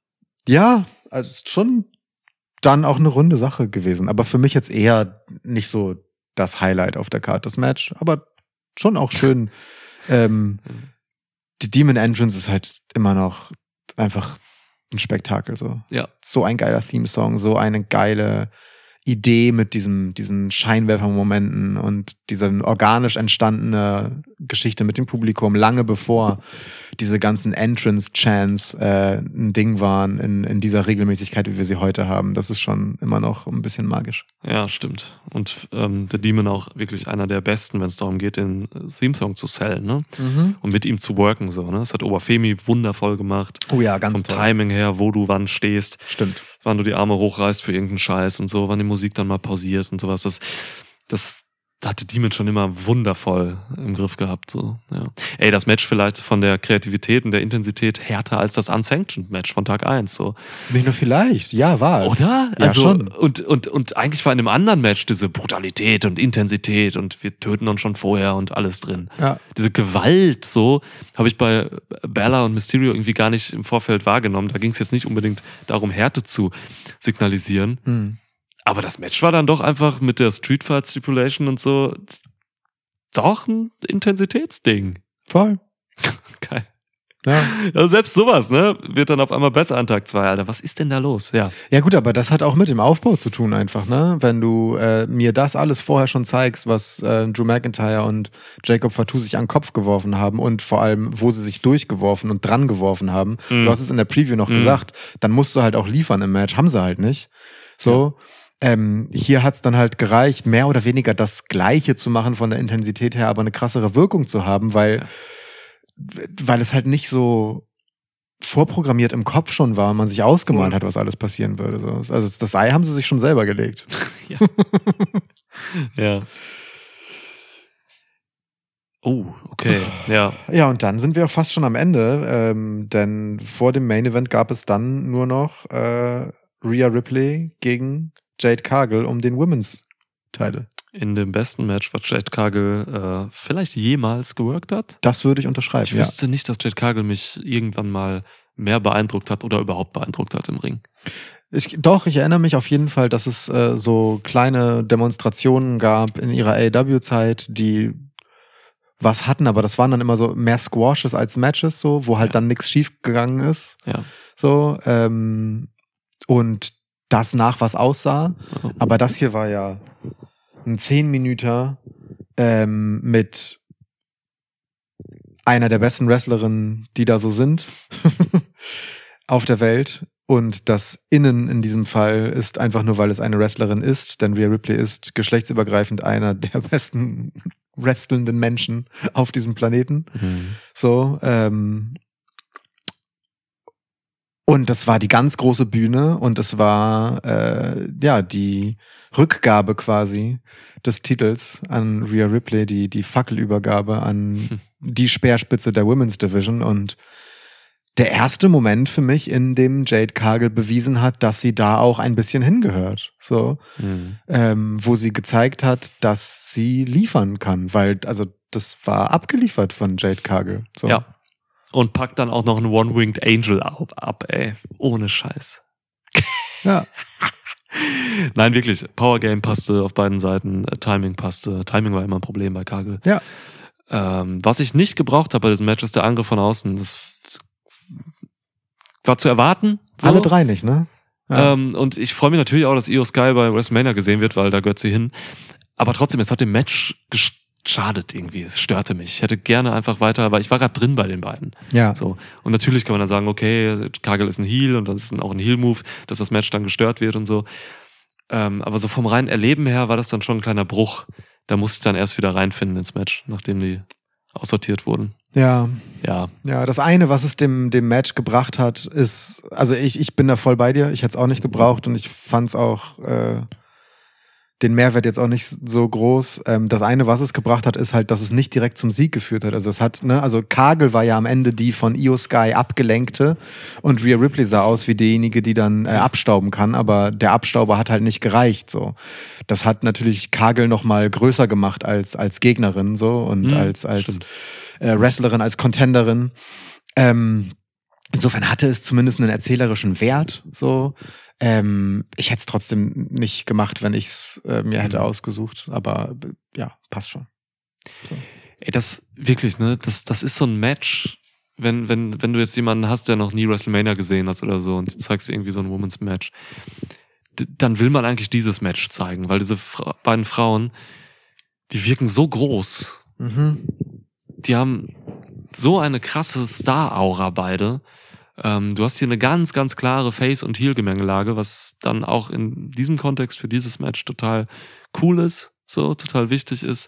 S2: ja, also es ist schon dann auch eine runde Sache gewesen. Aber für mich jetzt eher nicht so das Highlight auf der Karte, das Match. Aber schon auch schön. ähm, die Demon Entrance ist halt immer noch einfach ein Spektakel. So,
S1: Ja.
S2: So ein geiler Theme-Song, so eine geile Idee mit diesem, diesen Scheinwerfermomenten und dieser organisch entstandene Geschichte mit dem Publikum, lange bevor diese ganzen Entrance-Chants äh, ein Ding waren in, in dieser Regelmäßigkeit, wie wir sie heute haben. Das ist schon immer noch ein bisschen magisch.
S1: Ja, stimmt. Und ähm, der Demon auch wirklich einer der besten, wenn es darum geht, den Theme-Song zu sellen, ne? Und mit ihm zu worken, so, ne? Das hat Oberfemi wundervoll gemacht.
S2: Oh ja, ganz
S1: Vom
S2: toll.
S1: Timing her, wo du wann stehst,
S2: Stimmt.
S1: wann du die Arme hochreißt für irgendeinen Scheiß und so, wann die Musik dann mal pausiert und sowas. Das, das hatte Demon schon immer wundervoll im Griff gehabt, so, ja. Ey, das Match vielleicht von der Kreativität und der Intensität härter als das Unsanctioned-Match von Tag eins, so.
S2: Nicht nur vielleicht, ja, war es.
S1: Oder?
S2: Ja,
S1: also,
S2: schon.
S1: Und, und, und eigentlich war in einem anderen Match diese Brutalität und Intensität und wir töten uns schon vorher und alles drin.
S2: Ja.
S1: Diese Gewalt, so, habe ich bei Bella und Mysterio irgendwie gar nicht im Vorfeld wahrgenommen. Da ging es jetzt nicht unbedingt darum, Härte zu signalisieren.
S2: Hm.
S1: Aber das Match war dann doch einfach mit der Street Fight Stipulation und so doch ein Intensitätsding.
S2: Voll.
S1: Geil.
S2: Ja.
S1: Also selbst sowas, ne, wird dann auf einmal besser an Tag zwei, Alter. Was ist denn da los? Ja.
S2: Ja gut, aber das hat auch mit dem Aufbau zu tun einfach, ne? Wenn du äh, mir das alles vorher schon zeigst, was äh, Drew McIntyre und Jacob Fatu sich an den Kopf geworfen haben und vor allem, wo sie sich durchgeworfen und dran geworfen haben.
S1: Mhm.
S2: Du hast es in der Preview noch
S1: Mhm.
S2: gesagt, dann musst du halt auch liefern im Match. Haben sie halt nicht. So. Ähm, hier hat's dann halt gereicht, mehr oder weniger das Gleiche zu machen von der Intensität her, aber eine krassere Wirkung zu haben, weil,
S1: Ja.
S2: weil es halt nicht so vorprogrammiert im Kopf schon war, man sich ausgemalt
S1: Cool.
S2: hat, was alles passieren würde. So. Also das Ei haben sie sich schon selber gelegt.
S1: Ja. Ja. Oh, okay. Ja.
S2: Ja, und dann sind wir auch fast schon am Ende, ähm, denn vor dem Main Event gab es dann nur noch äh, Rhea Ripley gegen Jade Cargill um den Women's Title.
S1: In dem besten Match, was Jade Cargill äh, vielleicht jemals geworkt hat.
S2: Das würde ich unterschreiben.
S1: Ich
S2: ja.
S1: wüsste nicht, dass Jade Cargill mich irgendwann mal mehr beeindruckt hat oder überhaupt beeindruckt hat im Ring.
S2: Ich, doch, ich erinnere mich auf jeden Fall, dass es äh, so kleine Demonstrationen gab in ihrer A E W-Zeit, die was hatten, aber das waren dann immer so mehr Squashes als Matches, so, wo halt
S1: Ja.
S2: dann nichts schief gegangen ist.
S1: Ja.
S2: So, ähm, und das nach was aussah.
S1: Ja.
S2: Aber das hier war ja ein zehn Minüter ähm, mit einer der besten Wrestlerinnen, die da so sind auf der Welt. Und das Innen in diesem Fall ist einfach nur, weil es eine Wrestlerin ist, denn Rhea Ripley ist geschlechtsübergreifend einer der besten wrestlenden Menschen auf diesem Planeten.
S1: Mhm.
S2: So, ähm, und das war die ganz große Bühne und es war äh, ja die Rückgabe quasi des Titels an Rhea Ripley, die die Fackelübergabe an
S1: Hm.
S2: die Speerspitze der Women's Division und der erste Moment für mich, in dem Jade Cargill bewiesen hat, dass sie da auch ein bisschen hingehört. So,
S1: Mhm.
S2: ähm, wo sie gezeigt hat, dass sie liefern kann, weil also das war abgeliefert von Jade Cargill. So.
S1: Ja. Und packt dann auch noch einen One-Winged Angel ab, ab, ey. Ohne Scheiß.
S2: Ja.
S1: Nein, wirklich. Power Game passte auf beiden Seiten. äh, Timing passte. Timing war immer ein Problem bei Cargill.
S2: Ja.
S1: Ähm, was ich nicht gebraucht habe bei diesem Match ist der Angriff von außen. Das war zu erwarten. So.
S2: Alle drei nicht, ne? Ja.
S1: Ähm, und ich freue mich natürlich auch, dass Io Sky bei WrestleMania gesehen wird, weil da gehört sie hin. Aber trotzdem, es hat dem Match geschadet irgendwie. Es störte mich. Ich hätte gerne einfach weiter, weil ich war gerade drin bei den beiden.
S2: ja.
S1: So. Und natürlich kann man dann sagen, okay, Cargill ist ein Heel und das ist auch ein Heel-Move, dass das Match dann gestört wird und so. Ähm, aber so vom reinen Erleben her war das dann schon ein kleiner Bruch. Da musste ich dann erst wieder reinfinden ins Match, nachdem die aussortiert wurden.
S2: Ja.
S1: Ja.
S2: Ja, das eine, was es dem, dem Match gebracht hat, ist, also ich, ich bin da voll bei dir, ich hätte es auch nicht gebraucht und ich fand es auch äh, den Mehrwert jetzt auch nicht so groß. Ähm, das eine, was es gebracht hat, ist halt, dass es nicht direkt zum Sieg geführt hat. Also es hat, ne, also Kagel war ja am Ende die von Io Sky abgelenkte und Rhea Ripley sah aus wie diejenige, die dann äh, abstauben kann, aber der Abstauber hat halt nicht gereicht. So, das hat natürlich Kagel noch mal größer gemacht als als Gegnerin so und
S1: Mhm,
S2: als als
S1: stimmt.
S2: äh, Wrestlerin, als Contenderin. Ähm, insofern hatte es zumindest einen erzählerischen Wert. So. Ähm, ich hätte es trotzdem nicht gemacht, wenn ich es äh, mir hätte
S1: Mhm.
S2: ausgesucht. Aber äh, ja, passt schon. So.
S1: Ey, das wirklich, ne? Das, das ist so ein Match. Wenn, wenn, wenn du jetzt jemanden hast, der noch nie WrestleMania gesehen hat oder so und du zeigst irgendwie so ein Women's Match, d- dann will man eigentlich dieses Match zeigen, weil diese Fra- beiden Frauen, die wirken so groß.
S2: Mhm.
S1: Die haben so eine krasse Star-Aura beide. Ähm, du hast hier eine ganz, ganz klare Face- und Heel-Gemengelage, was dann auch in diesem Kontext für dieses Match total cool ist, so total wichtig ist.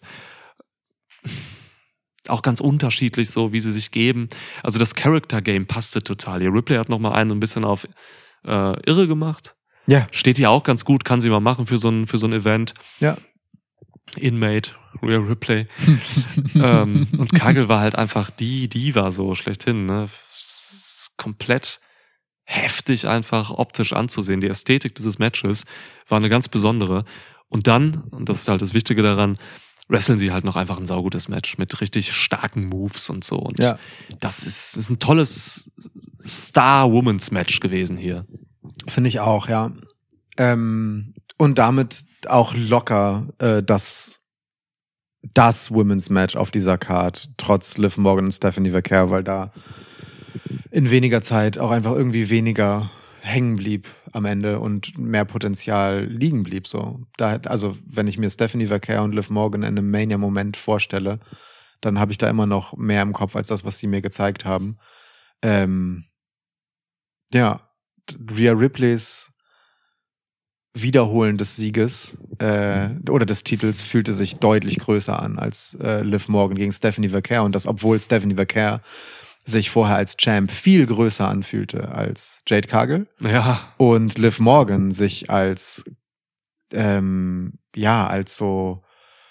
S1: Auch ganz unterschiedlich so, wie sie sich geben. Also das Character-Game passte total. Hier Ripley hat nochmal einen ein bisschen auf äh, irre gemacht.
S2: Ja,
S1: Steht hier auch ganz gut, kann sie mal machen für so ein, für so ein Event.
S2: ja.
S1: Inmate, Rhea Ripley. ähm, und Kagel war halt einfach die Diva so schlechthin, ne? Komplett heftig einfach optisch anzusehen. Die Ästhetik dieses Matches war eine ganz besondere. Und dann, und das ist halt das Wichtige daran, wresteln sie halt noch einfach ein saugutes Match mit richtig starken Moves und so. Und
S2: Ja.
S1: das ist, ist ein tolles Star-Women's-Match gewesen hier.
S2: Finde ich auch, ja. Ähm, und damit auch locker äh, das, das Women's Match auf dieser Card, trotz Liv Morgan und Stephanie Vaquer, weil da in weniger Zeit auch einfach irgendwie weniger hängen blieb am Ende und mehr Potenzial liegen blieb. So. Da, also wenn ich mir Stephanie Vaquer und Liv Morgan in einem Mania-Moment vorstelle, dann habe ich da immer noch mehr im Kopf als das, was sie mir gezeigt haben. Ähm, ja, Rhea Ripleys Wiederholen des Sieges äh, oder des Titels fühlte sich deutlich größer an als äh, Liv Morgan gegen Stephanie Vaquer, und das, obwohl Stephanie Vaquer sich vorher als Champ viel größer anfühlte als Jade Cargill
S1: Ja,
S2: und Liv Morgan sich als ähm, ja, als so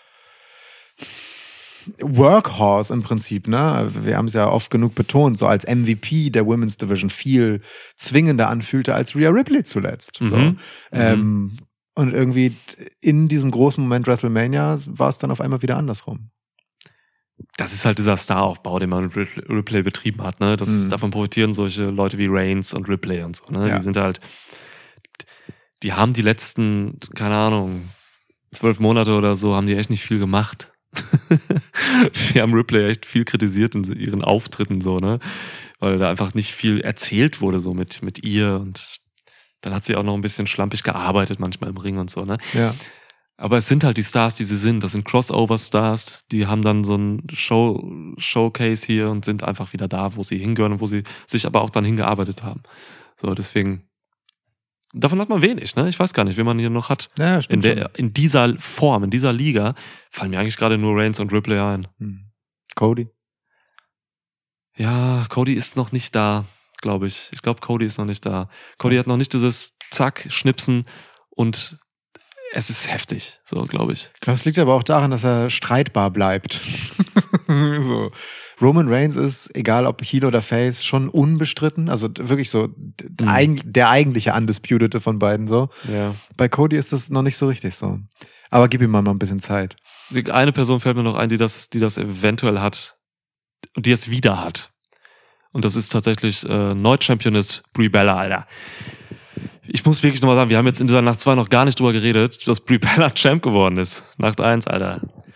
S2: Workhorse im Prinzip, ne? Wir haben es ja oft genug betont, so als M V P der Women's Division viel zwingender anfühlte als Rhea Ripley zuletzt. So.
S1: Mhm.
S2: Ähm, und irgendwie in diesem großen Moment WrestleMania war es dann auf einmal wieder andersrum.
S1: das ist halt dieser Staraufbau, den man mit Rip- Ripley betrieben hat, ne? Das,
S2: Mhm.
S1: davon profitieren solche Leute wie Reigns und Ripley und so, ne?
S2: Ja.
S1: Die sind halt, die haben die letzten, keine Ahnung, zwölf Monate oder so, haben die echt nicht viel gemacht. Wir haben Ripley echt viel kritisiert in ihren Auftritten, so, ne? Weil da einfach nicht viel erzählt wurde, so mit, mit ihr, und dann hat sie auch noch ein bisschen schlampig gearbeitet, manchmal im Ring und so, ne?
S2: Ja.
S1: Aber es sind halt die Stars, die sie sind. Das sind Crossover-Stars, die haben dann so ein Show, Showcase hier und sind einfach wieder da, wo sie hingehören und wo sie sich aber auch dann hingearbeitet haben. So, deswegen, davon hat man wenig, ne? Ich weiß gar nicht, wen man hier noch hat.
S2: Ja,
S1: In,
S2: stimmt.
S1: der, in dieser Form, in dieser Liga, fallen mir eigentlich gerade nur Reigns und Ripley ein.
S2: schon. Hm. Cody.
S1: Ja, Cody ist noch nicht da, glaube ich. Ich glaube, Cody ist noch nicht da. Cody hat noch nicht dieses Zack, Schnipsen, und es ist heftig, so, glaube ich.
S2: Ich glaube, es liegt aber auch daran, dass er streitbar bleibt. So. Roman Reigns ist, egal ob Heel oder Face, schon unbestritten. Also wirklich so d-
S1: Mhm.
S2: eig- der eigentliche Undisputete von beiden so.
S1: Ja.
S2: Bei Cody ist das noch nicht so richtig so. Aber gib ihm mal ein bisschen Zeit.
S1: Eine Person fällt mir noch ein, die das, die das eventuell hat und die es wieder hat. Und das ist tatsächlich äh, Neu-Championess Brie Bella, Alter. Ich muss wirklich nochmal sagen, wir haben jetzt in dieser Nacht zwei noch gar nicht drüber geredet, dass Brie Bella Champ geworden ist. Nacht eins, Alter.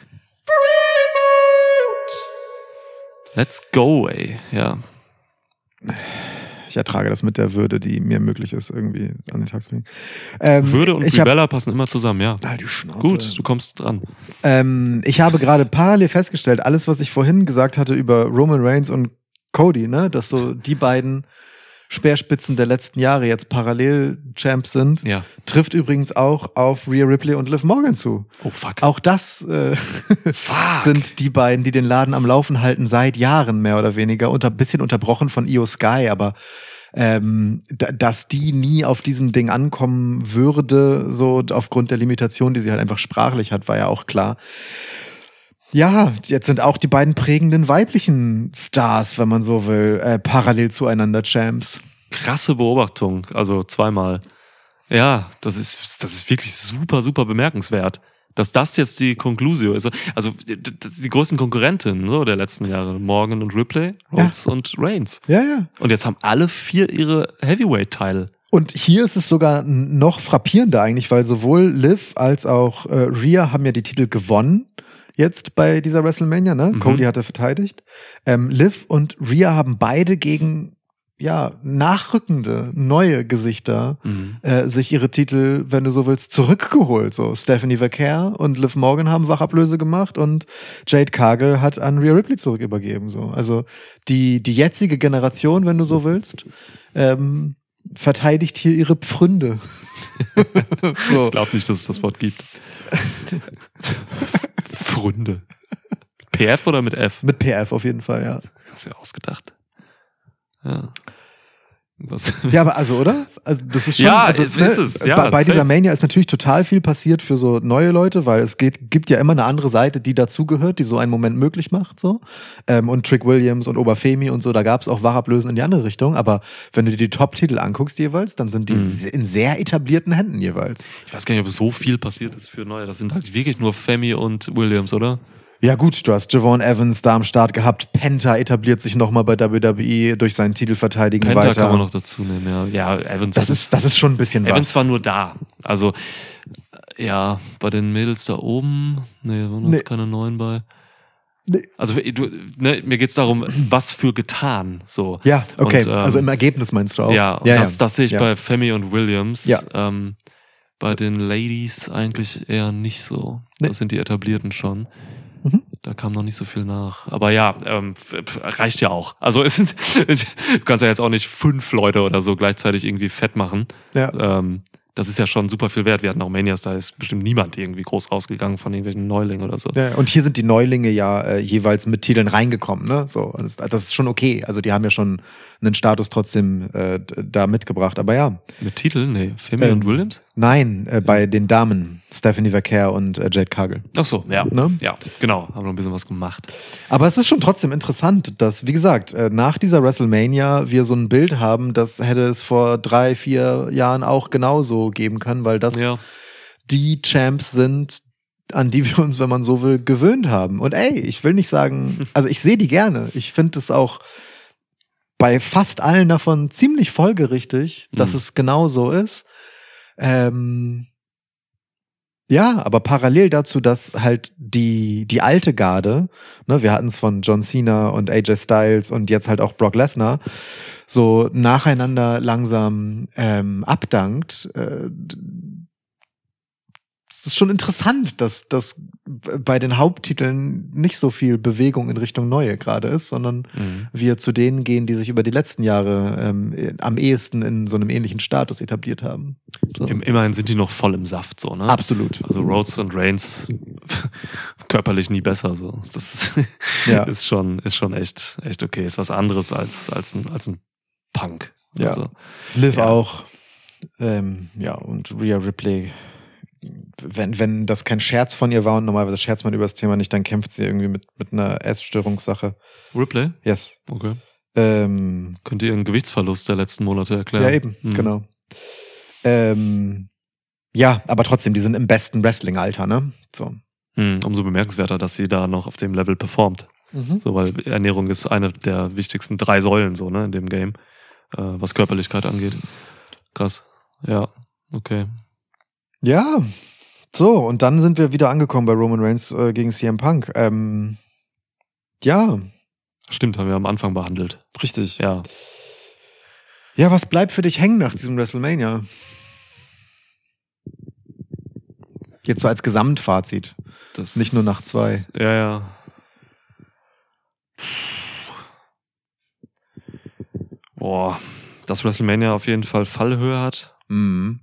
S1: Let's go, ey. Ja.
S2: Ich ertrage das mit der Würde, die mir möglich ist, irgendwie an den Tag zu legen. Ähm,
S1: Würde und
S2: ich
S1: Brie
S2: hab,
S1: Bella passen immer zusammen, ja.
S2: Ah, die Schnauze.
S1: Gut, du kommst dran.
S2: Ähm, ich habe gerade parallel festgestellt, alles, was ich vorhin gesagt hatte über Roman Reigns und Cody, ne, dass so die beiden Speerspitzen der letzten Jahre jetzt parallel Champs sind,
S1: Ja.
S2: trifft übrigens auch auf Rhea Ripley und Liv Morgan zu.
S1: Oh, fuck.
S2: Auch das äh,
S1: Fuck.
S2: sind die beiden, die den Laden am Laufen halten seit Jahren, mehr oder weniger. Unter bisschen unterbrochen von Io Sky, aber ähm, da, dass die nie auf diesem Ding ankommen würde, so aufgrund der Limitation, die sie halt einfach sprachlich hat, war ja auch klar. Ja, jetzt sind auch die beiden prägenden weiblichen Stars, wenn man so will, äh, parallel zueinander Champs.
S1: Krasse Beobachtung, also zweimal. Ja, das ist, das ist wirklich super, super bemerkenswert, dass das jetzt die Conclusio ist. Also die größten Konkurrentinnen so, der letzten Jahre, Morgan und Ripley, Rhodes ja. und Reigns.
S2: Ja, ja.
S1: Und jetzt haben alle vier ihre Heavyweight-Teile.
S2: Und hier ist es sogar noch frappierender eigentlich, weil sowohl Liv als auch äh, Rhea haben ja die Titel gewonnen. Jetzt bei dieser WrestleMania, ne? Mhm. Cody hatte verteidigt. Ähm, Liv und Rhea haben beide gegen, ja, nachrückende, neue Gesichter mhm. äh, sich ihre Titel, wenn du so willst, zurückgeholt. So Stephanie Vaquer und Liv Morgan haben Wachablöse gemacht und Jade Cargill hat an Rhea Ripley zurückübergeben. So. Also die, die jetzige Generation, wenn du so willst, ähm, verteidigt hier ihre Pfründe.
S1: So. Ich glaube nicht, dass es das Wort gibt. Pfründe. P F oder mit F?
S2: Mit P F auf jeden Fall, ja.
S1: Hast du ja ausgedacht. Ja. Was?
S2: Ja, aber also, oder? Also das ist schon.
S1: Ja,
S2: also,
S1: ist
S2: ne,
S1: es. Ja,
S2: bei bei dieser
S1: safe.
S2: Mania ist natürlich total viel passiert für so neue Leute, weil es geht, gibt ja immer eine andere Seite, die dazugehört, die so einen Moment möglich macht, so. Ähm, und Trick Williams und Oberfemi und so, da gab es auch Wachablösen in die andere Richtung. Aber wenn du dir die Top-Titel anguckst jeweils, dann sind die
S1: Mhm.
S2: in sehr etablierten Händen jeweils.
S1: Ich weiß gar nicht, ob so viel passiert ist für neue. Das sind halt wirklich nur Femi und Williams, oder?
S2: Ja gut, du hast Javon Evans da am Start gehabt. Penta etabliert sich nochmal bei W W E durch seinen Titelverteidigen
S1: Penta
S2: weiter.
S1: kann man noch dazu nehmen, ja. Ja, Evans.
S2: Das ist, das ist schon ein bisschen
S1: Evans
S2: was.
S1: war nur da. Also, ja, bei den Mädels da oben, nee, waren uns
S2: Nee.
S1: keine neuen bei.
S2: Nee.
S1: Also, du, ne, mir geht's darum, was für getan, so.
S2: Ja, okay.
S1: Und, ähm,
S2: also im Ergebnis meinst du auch?
S1: Ja, und
S2: ja,
S1: das,
S2: ja.
S1: das sehe ich
S2: ja.
S1: bei Femi und Williams.
S2: Ja.
S1: Ähm, bei den Ladies eigentlich eher nicht so.
S2: Nee.
S1: Das sind die Etablierten schon.
S2: Mhm.
S1: Da kam noch nicht so viel nach. Aber ja, ähm, f- f- reicht ja auch. Also es ist, du kannst ja jetzt auch nicht fünf Leute oder so gleichzeitig irgendwie fett machen.
S2: Ja.
S1: Ähm, das ist ja schon super viel wert. Wir hatten auch Manias, da ist bestimmt niemand irgendwie groß rausgegangen von irgendwelchen Neulingen oder so.
S2: Ja, und hier sind die Neulinge ja äh, jeweils mit Titeln reingekommen, ne? So, und das, das ist schon okay. Also die haben ja schon einen Status trotzdem äh, d- da mitgebracht. Aber ja,
S1: Mit Titeln? Nee. Femi
S2: Ähm,
S1: und Williams?
S2: nein, äh, bei den Damen Stephanie Vaquer und äh, Jade Cargill.
S1: Ach so, ja.
S2: Ne?
S1: Ja, genau. Haben noch ein bisschen was gemacht.
S2: Aber es ist schon trotzdem interessant, dass, wie gesagt, äh, nach dieser WrestleMania wir so ein Bild haben, das hätte es vor drei, vier Jahren auch genauso geben können, weil das
S1: Ja.
S2: die Champs sind, an die wir uns, wenn man so will, gewöhnt haben. Und ey, ich will nicht sagen, also ich sehe die gerne. Ich finde es auch bei fast allen davon ziemlich folgerichtig, dass
S1: Mhm.
S2: es genau so ist. Ähm, ja, aber parallel dazu, dass halt die, die alte Garde, ne, wir hatten es von John Cena und A J Styles und jetzt halt auch Brock Lesnar, so nacheinander langsam ähm, abdankt. Äh, es ist schon interessant, dass dass bei den Haupttiteln nicht so viel Bewegung in Richtung Neue gerade ist, sondern
S1: Mhm.
S2: wir zu denen gehen, die sich über die letzten Jahre ähm, am ehesten in so einem ähnlichen Status etabliert haben. So.
S1: Im, immerhin sind die noch voll im Saft, so, ne?
S2: Absolut.
S1: Also Rhodes und Reigns körperlich nie besser, so. Das
S2: Ja.
S1: ist schon, ist schon echt, echt okay. Ist was anderes als, als ein, als ein Punk.
S2: Ja.
S1: Also,
S2: Liv
S1: Ja.
S2: auch. Ähm, ja, und Rhea Ripley. Wenn, wenn das kein Scherz von ihr war und normalerweise scherzt man über das Thema nicht, dann kämpft sie irgendwie mit, mit einer Essstörungssache.
S1: Ripley?
S2: Yes.
S1: Okay.
S2: Ähm,
S1: Könnt ihr ihren Gewichtsverlust der letzten Monate erklären?
S2: ja, eben,
S1: Mhm.
S2: genau. Ähm, ja, aber trotzdem, die sind im besten Wrestling-Alter, ne? So.
S1: Mhm. Umso bemerkenswerter, dass sie da noch auf dem Level performt.
S2: Mhm.
S1: So, weil Ernährung ist eine der wichtigsten drei Säulen, so, ne, in dem Game, äh, was Körperlichkeit angeht. Krass. Ja, okay.
S2: Ja, so, und dann sind wir wieder angekommen bei Roman Reigns äh, gegen C M Punk. Ähm, ja,
S1: Stimmt, haben wir am Anfang behandelt.
S2: richtig.
S1: Ja.
S2: Ja, was bleibt für dich hängen nach diesem WrestleMania? Jetzt so als Gesamtfazit,
S1: Das,
S2: nicht nur nach zwei.
S1: Ja, ja. Boah, dass WrestleMania auf jeden Fall Fallhöhe hat.
S2: Mhm.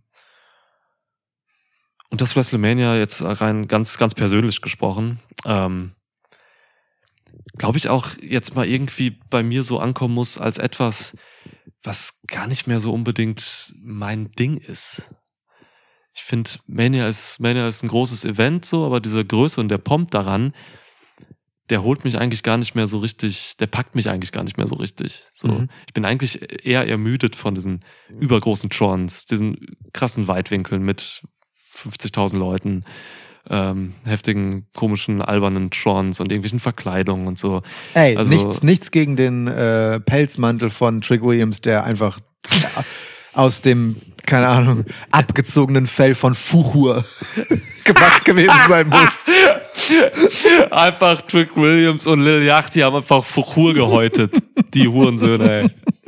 S1: Und das WrestleMania jetzt rein ganz, ganz persönlich gesprochen, ähm, glaube ich auch jetzt mal irgendwie bei mir so ankommen muss als etwas, was gar nicht mehr so unbedingt mein Ding ist. Ich finde, Mania ist, Mania ist ein großes Event so, aber diese Größe und der Pomp daran, der holt mich eigentlich gar nicht mehr so richtig, der packt mich eigentlich gar nicht mehr so richtig. So,
S2: Mhm.
S1: ich bin eigentlich eher ermüdet von diesen übergroßen Trons, diesen krassen Weitwinkeln mit fünfzigtausend Leuten, ähm, heftigen, komischen, albernen Trons und irgendwelchen Verkleidungen und so.
S2: Ey,
S1: Also-
S2: nichts, nichts gegen den äh, Pelzmantel von Trick Williams, der einfach aus dem, keine Ahnung, abgezogenen Fell von Fuchur gemacht gewesen sein muss.
S1: Einfach Trick Williams und Lil Yachty haben einfach Fuchur gehäutet. Die Hurensöhne, ey.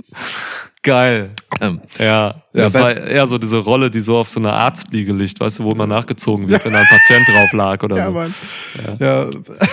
S1: Geil.
S2: Ähm,
S1: Ja,
S2: Ja,
S1: das
S2: wenn-
S1: war eher so diese Rolle, die so auf so einer Arztliege liegt, weißt du, wo man nachgezogen wird, wenn da ein Patient drauf lag oder
S2: ja,
S1: so.
S2: Mann. Ja.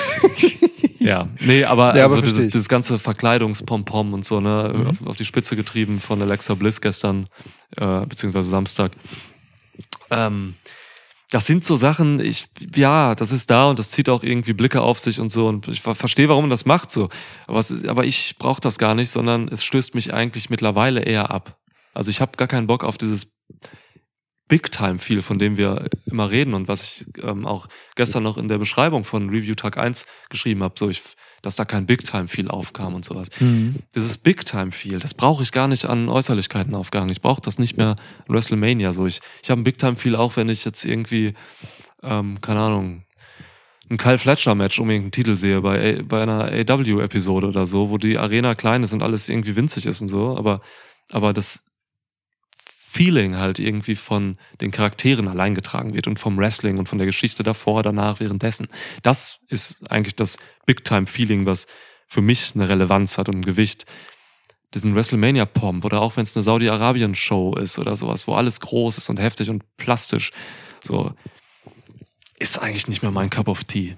S1: Ja, nee, aber,
S2: Ja,
S1: also
S2: aber
S1: dieses,
S2: versteh ich.
S1: dieses ganze Verkleidungspompom und so, ne,
S2: Mhm.
S1: auf, auf die Spitze getrieben von Alexa Bliss gestern, äh, beziehungsweise Samstag. Ähm, das sind so Sachen, ich, ja, das ist da und das zieht auch irgendwie Blicke auf sich und so und ich ver- verstehe, warum man das macht so. Aber, es ist, aber ich brauche das gar nicht, sondern es stößt mich eigentlich mittlerweile eher ab. Also ich habe gar keinen Bock auf dieses Big-Time-Feel, von dem wir immer reden und was ich ähm, auch gestern noch in der Beschreibung von Review Tag eins geschrieben habe, so ich, dass da kein Big-Time-Feel aufkam und sowas.
S2: Mhm.
S1: Dieses Big-Time-Feel, das brauche ich gar nicht an Äußerlichkeiten aufgehangen. Ich brauche das nicht mehr in WrestleMania. So, ich ich habe ein Big-Time-Feel auch, wenn ich jetzt irgendwie, ähm, keine Ahnung, ein Kyle Fletcher-Match um irgendeinen Titel sehe bei, A- bei einer A W Episode oder so, wo die Arena klein ist und alles irgendwie winzig ist und so, aber, aber das Feeling halt irgendwie von den Charakteren allein getragen wird und vom Wrestling und von der Geschichte davor, danach, währenddessen. Das ist eigentlich das Big-Time-Feeling, was für mich eine Relevanz hat und ein Gewicht. Diesen WrestleMania-Pomp oder auch wenn es eine Saudi-Arabien-Show ist oder sowas, wo alles groß ist und heftig und plastisch, so, ist eigentlich nicht mehr mein Cup of Tea.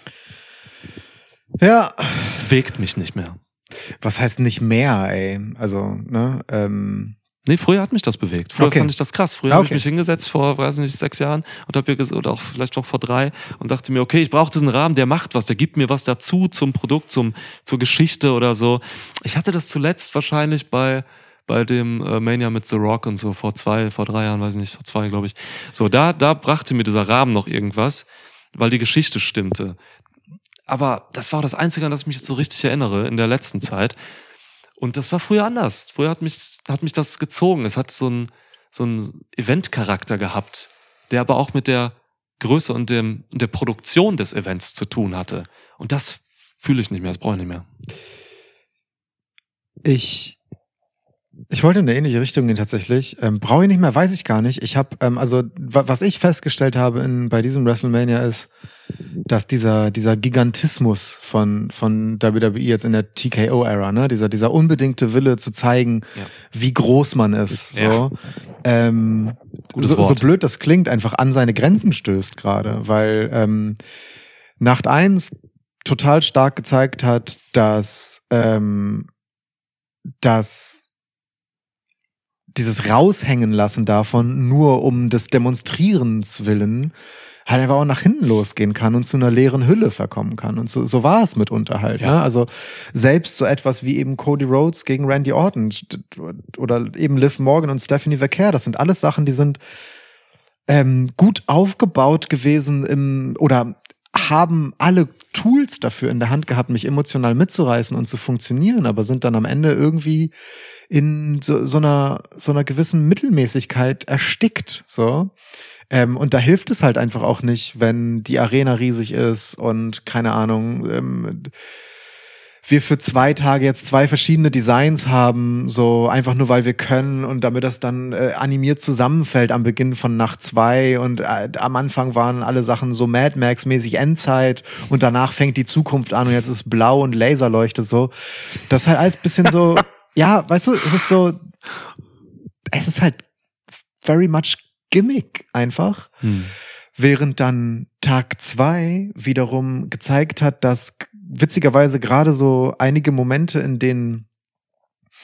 S2: Ja,
S1: Bewegt mich nicht mehr.
S2: was heißt nicht mehr, ey? Also, ne, ähm,
S1: Nee, früher hat mich das bewegt. Früher
S2: Okay.
S1: fand ich das krass. Früher
S2: Ah,
S1: habe ich
S2: okay.
S1: mich hingesetzt vor, weiß nicht, sechs Jahren und habe mir ges- oder auch vielleicht noch vor drei und dachte mir, okay, ich brauche diesen Rahmen, der macht was, der gibt mir was dazu zum Produkt, zum zur Geschichte oder so. Ich hatte das zuletzt wahrscheinlich bei bei dem äh, Mania mit The Rock und so vor zwei, vor drei Jahren, weiß ich nicht, vor zwei, glaube ich. So, da da brachte mir dieser Rahmen noch irgendwas, weil die Geschichte stimmte. Aber das war das Einzige, an das ich mich jetzt so richtig erinnere in der letzten Zeit. Und das war früher anders. Früher hat mich, hat mich das gezogen. Es hat so einen, so einen Event-Charakter gehabt, der aber auch mit der Größe und, dem, und der Produktion des Events zu tun hatte. Und das fühle ich nicht mehr, das brauche ich nicht mehr.
S2: ich, ich wollte in eine ähnliche Richtung gehen tatsächlich. Ähm, brauche ich nicht mehr, weiß ich gar nicht. Ich habe, ähm, also wa- was ich festgestellt habe in, bei diesem WrestleMania ist, dass dieser dieser Gigantismus von von W W E jetzt in der T K O-Ära, ne, dieser dieser unbedingte Wille zu zeigen,
S1: Ja.
S2: wie groß man ist, so,
S1: Ja.
S2: ähm,
S1: Gutes
S2: so, so
S1: Wort.
S2: blöd das klingt, einfach an seine Grenzen stößt gerade, weil ähm, Nacht eins total stark gezeigt hat, dass ähm, dass dieses Raushängen lassen davon nur um des Demonstrierens willen halt einfach auch nach hinten losgehen kann und zu einer leeren Hülle verkommen kann. Und so, so war es mitunter halt.
S1: Ja.
S2: Ne? Also selbst so etwas wie eben Cody Rhodes gegen Randy Orton oder eben Liv Morgan und Stephanie Verkehr, das sind alles Sachen, die sind ähm, gut aufgebaut gewesen im oder haben alle Tools dafür in der Hand gehabt, mich emotional mitzureißen und zu funktionieren, aber sind dann am Ende irgendwie in so, so einer so einer gewissen Mittelmäßigkeit erstickt. So. Ähm, und da hilft es halt einfach auch nicht, wenn die Arena riesig ist und keine Ahnung, ähm, wir für zwei Tage jetzt zwei verschiedene Designs haben, so einfach nur, weil wir können und damit das dann äh, animiert zusammenfällt am Beginn von Nacht zwei und äh, am Anfang waren alle Sachen so Mad Max-mäßig Endzeit und danach fängt die Zukunft an und jetzt ist blau und Laserleuchte so. Das ist halt alles bisschen so, ja, weißt du, es ist so, es ist halt very much Gimmick einfach.
S1: Hm.
S2: Während dann Tag zwei wiederum gezeigt hat, dass witzigerweise gerade so einige Momente, in denen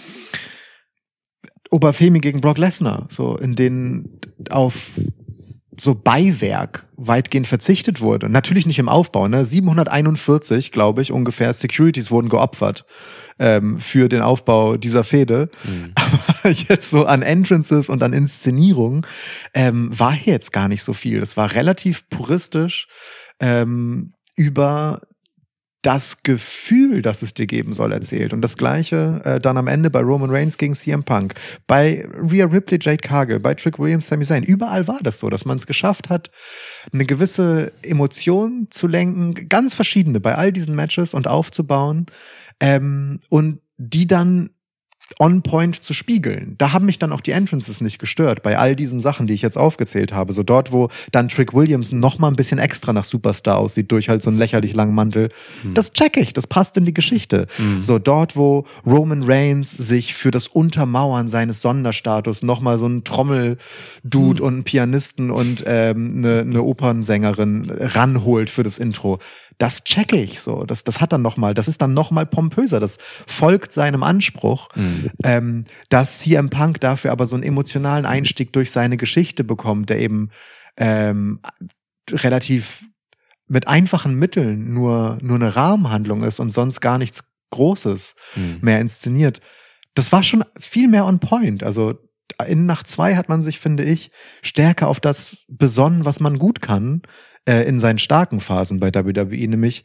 S2: Oberfemi gegen Brock Lesnar, so in denen auf so Beiwerk weitgehend verzichtet wurde. Natürlich nicht im Aufbau, ne? siebenhunderteinundvierzig, glaube ich, ungefähr Securities wurden geopfert ähm, für den Aufbau dieser Fehde. Mhm. Aber jetzt so an Entrances und an Inszenierung ähm, war hier jetzt gar nicht so viel. Das war relativ puristisch ähm, über das Gefühl, das es dir geben soll, erzählt. Und das Gleiche äh, dann am Ende bei Roman Reigns gegen C M Punk, bei Rhea Ripley, Jade Cargill, bei Trick Williams, Sami Zayn. Überall war das so, dass man es geschafft hat, eine gewisse Emotion zu lenken, ganz verschiedene bei all diesen Matches und aufzubauen ähm, und die dann on point zu spiegeln. Da haben mich dann auch die Entrances nicht gestört, bei all diesen Sachen, die ich jetzt aufgezählt habe. So dort, wo dann Trick Williams noch mal ein bisschen extra nach Superstar aussieht, durch halt so einen lächerlich langen Mantel. Hm. Das check ich, das passt in die Geschichte. Hm. So dort, wo Roman Reigns sich für das Untermauern seines Sonderstatus noch mal so einen Trommeldude hm. und einen Pianisten und ähm, eine, eine Opernsängerin ranholt für das Intro. Das checke ich so. Das, das hat dann noch mal, das ist dann noch mal pompöser. Das folgt seinem Anspruch, mhm. ähm, dass C M Punk dafür aber so einen emotionalen Einstieg durch seine Geschichte bekommt, der eben ähm, relativ mit einfachen Mitteln nur, nur eine Rahmenhandlung ist und sonst gar nichts Großes mhm. mehr inszeniert. Das war schon viel mehr on point. Also in Nacht zwei hat man sich, finde ich, stärker auf das besonnen, was man gut kann, in seinen starken Phasen bei W W E, nämlich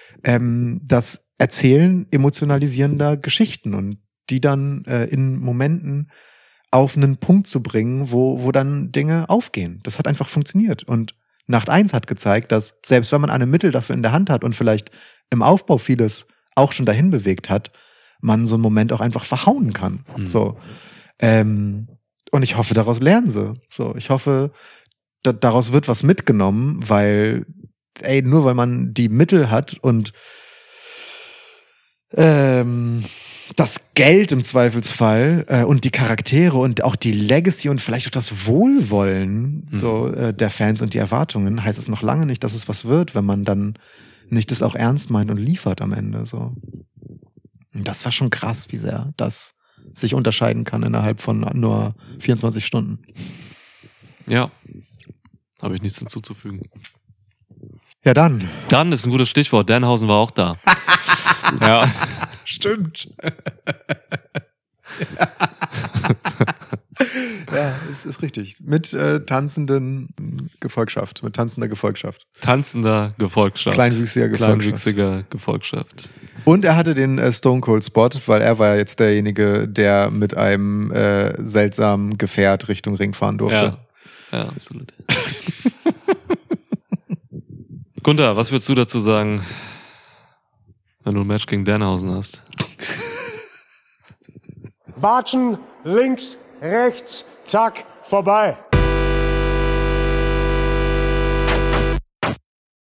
S2: ähm, das Erzählen emotionalisierender Geschichten und die dann äh, in Momenten auf einen Punkt zu bringen, wo wo dann Dinge aufgehen. Das hat einfach funktioniert. Und Nacht eins hat gezeigt, dass selbst wenn man eine Mittel dafür in der Hand hat und vielleicht im Aufbau vieles auch schon dahin bewegt hat, man so einen Moment auch einfach verhauen kann. Mhm. So ähm, und ich hoffe, daraus lernen sie. So, ich hoffe, daraus wird was mitgenommen, weil, ey, nur weil man die Mittel hat und ähm, das Geld im Zweifelsfall äh, und die Charaktere und auch die Legacy und vielleicht auch das Wohlwollen mhm. so äh, der Fans und die Erwartungen, heißt es noch lange nicht, dass es was wird, wenn man dann nicht das auch ernst meint und liefert am Ende. So. Und das war schon krass, wie sehr das sich unterscheiden kann innerhalb von nur vierundzwanzig Stunden.
S1: Ja. Habe ich nichts hinzuzufügen.
S2: Ja, dann.
S1: Dann ist ein gutes Stichwort. Danhausen war auch da. Ja.
S2: Stimmt. Ja, es ist richtig. Mit äh, tanzenden Gefolgschaft, mit tanzender Gefolgschaft.
S1: Tanzender Gefolgschaft.
S2: Kleinwüchsiger Gefolgschaft.
S1: Kleinwüchsiger Gefolgschaft.
S2: Und er hatte den äh, Stone Cold Spot, weil er war ja jetzt derjenige, der mit einem äh, seltsamen Gefährt Richtung Ring fahren durfte.
S1: Ja. Ja, absolut. Gunther, was würdest du dazu sagen, wenn du ein Match gegen Danhausen hast?
S5: Watschen, links, rechts, zack, vorbei.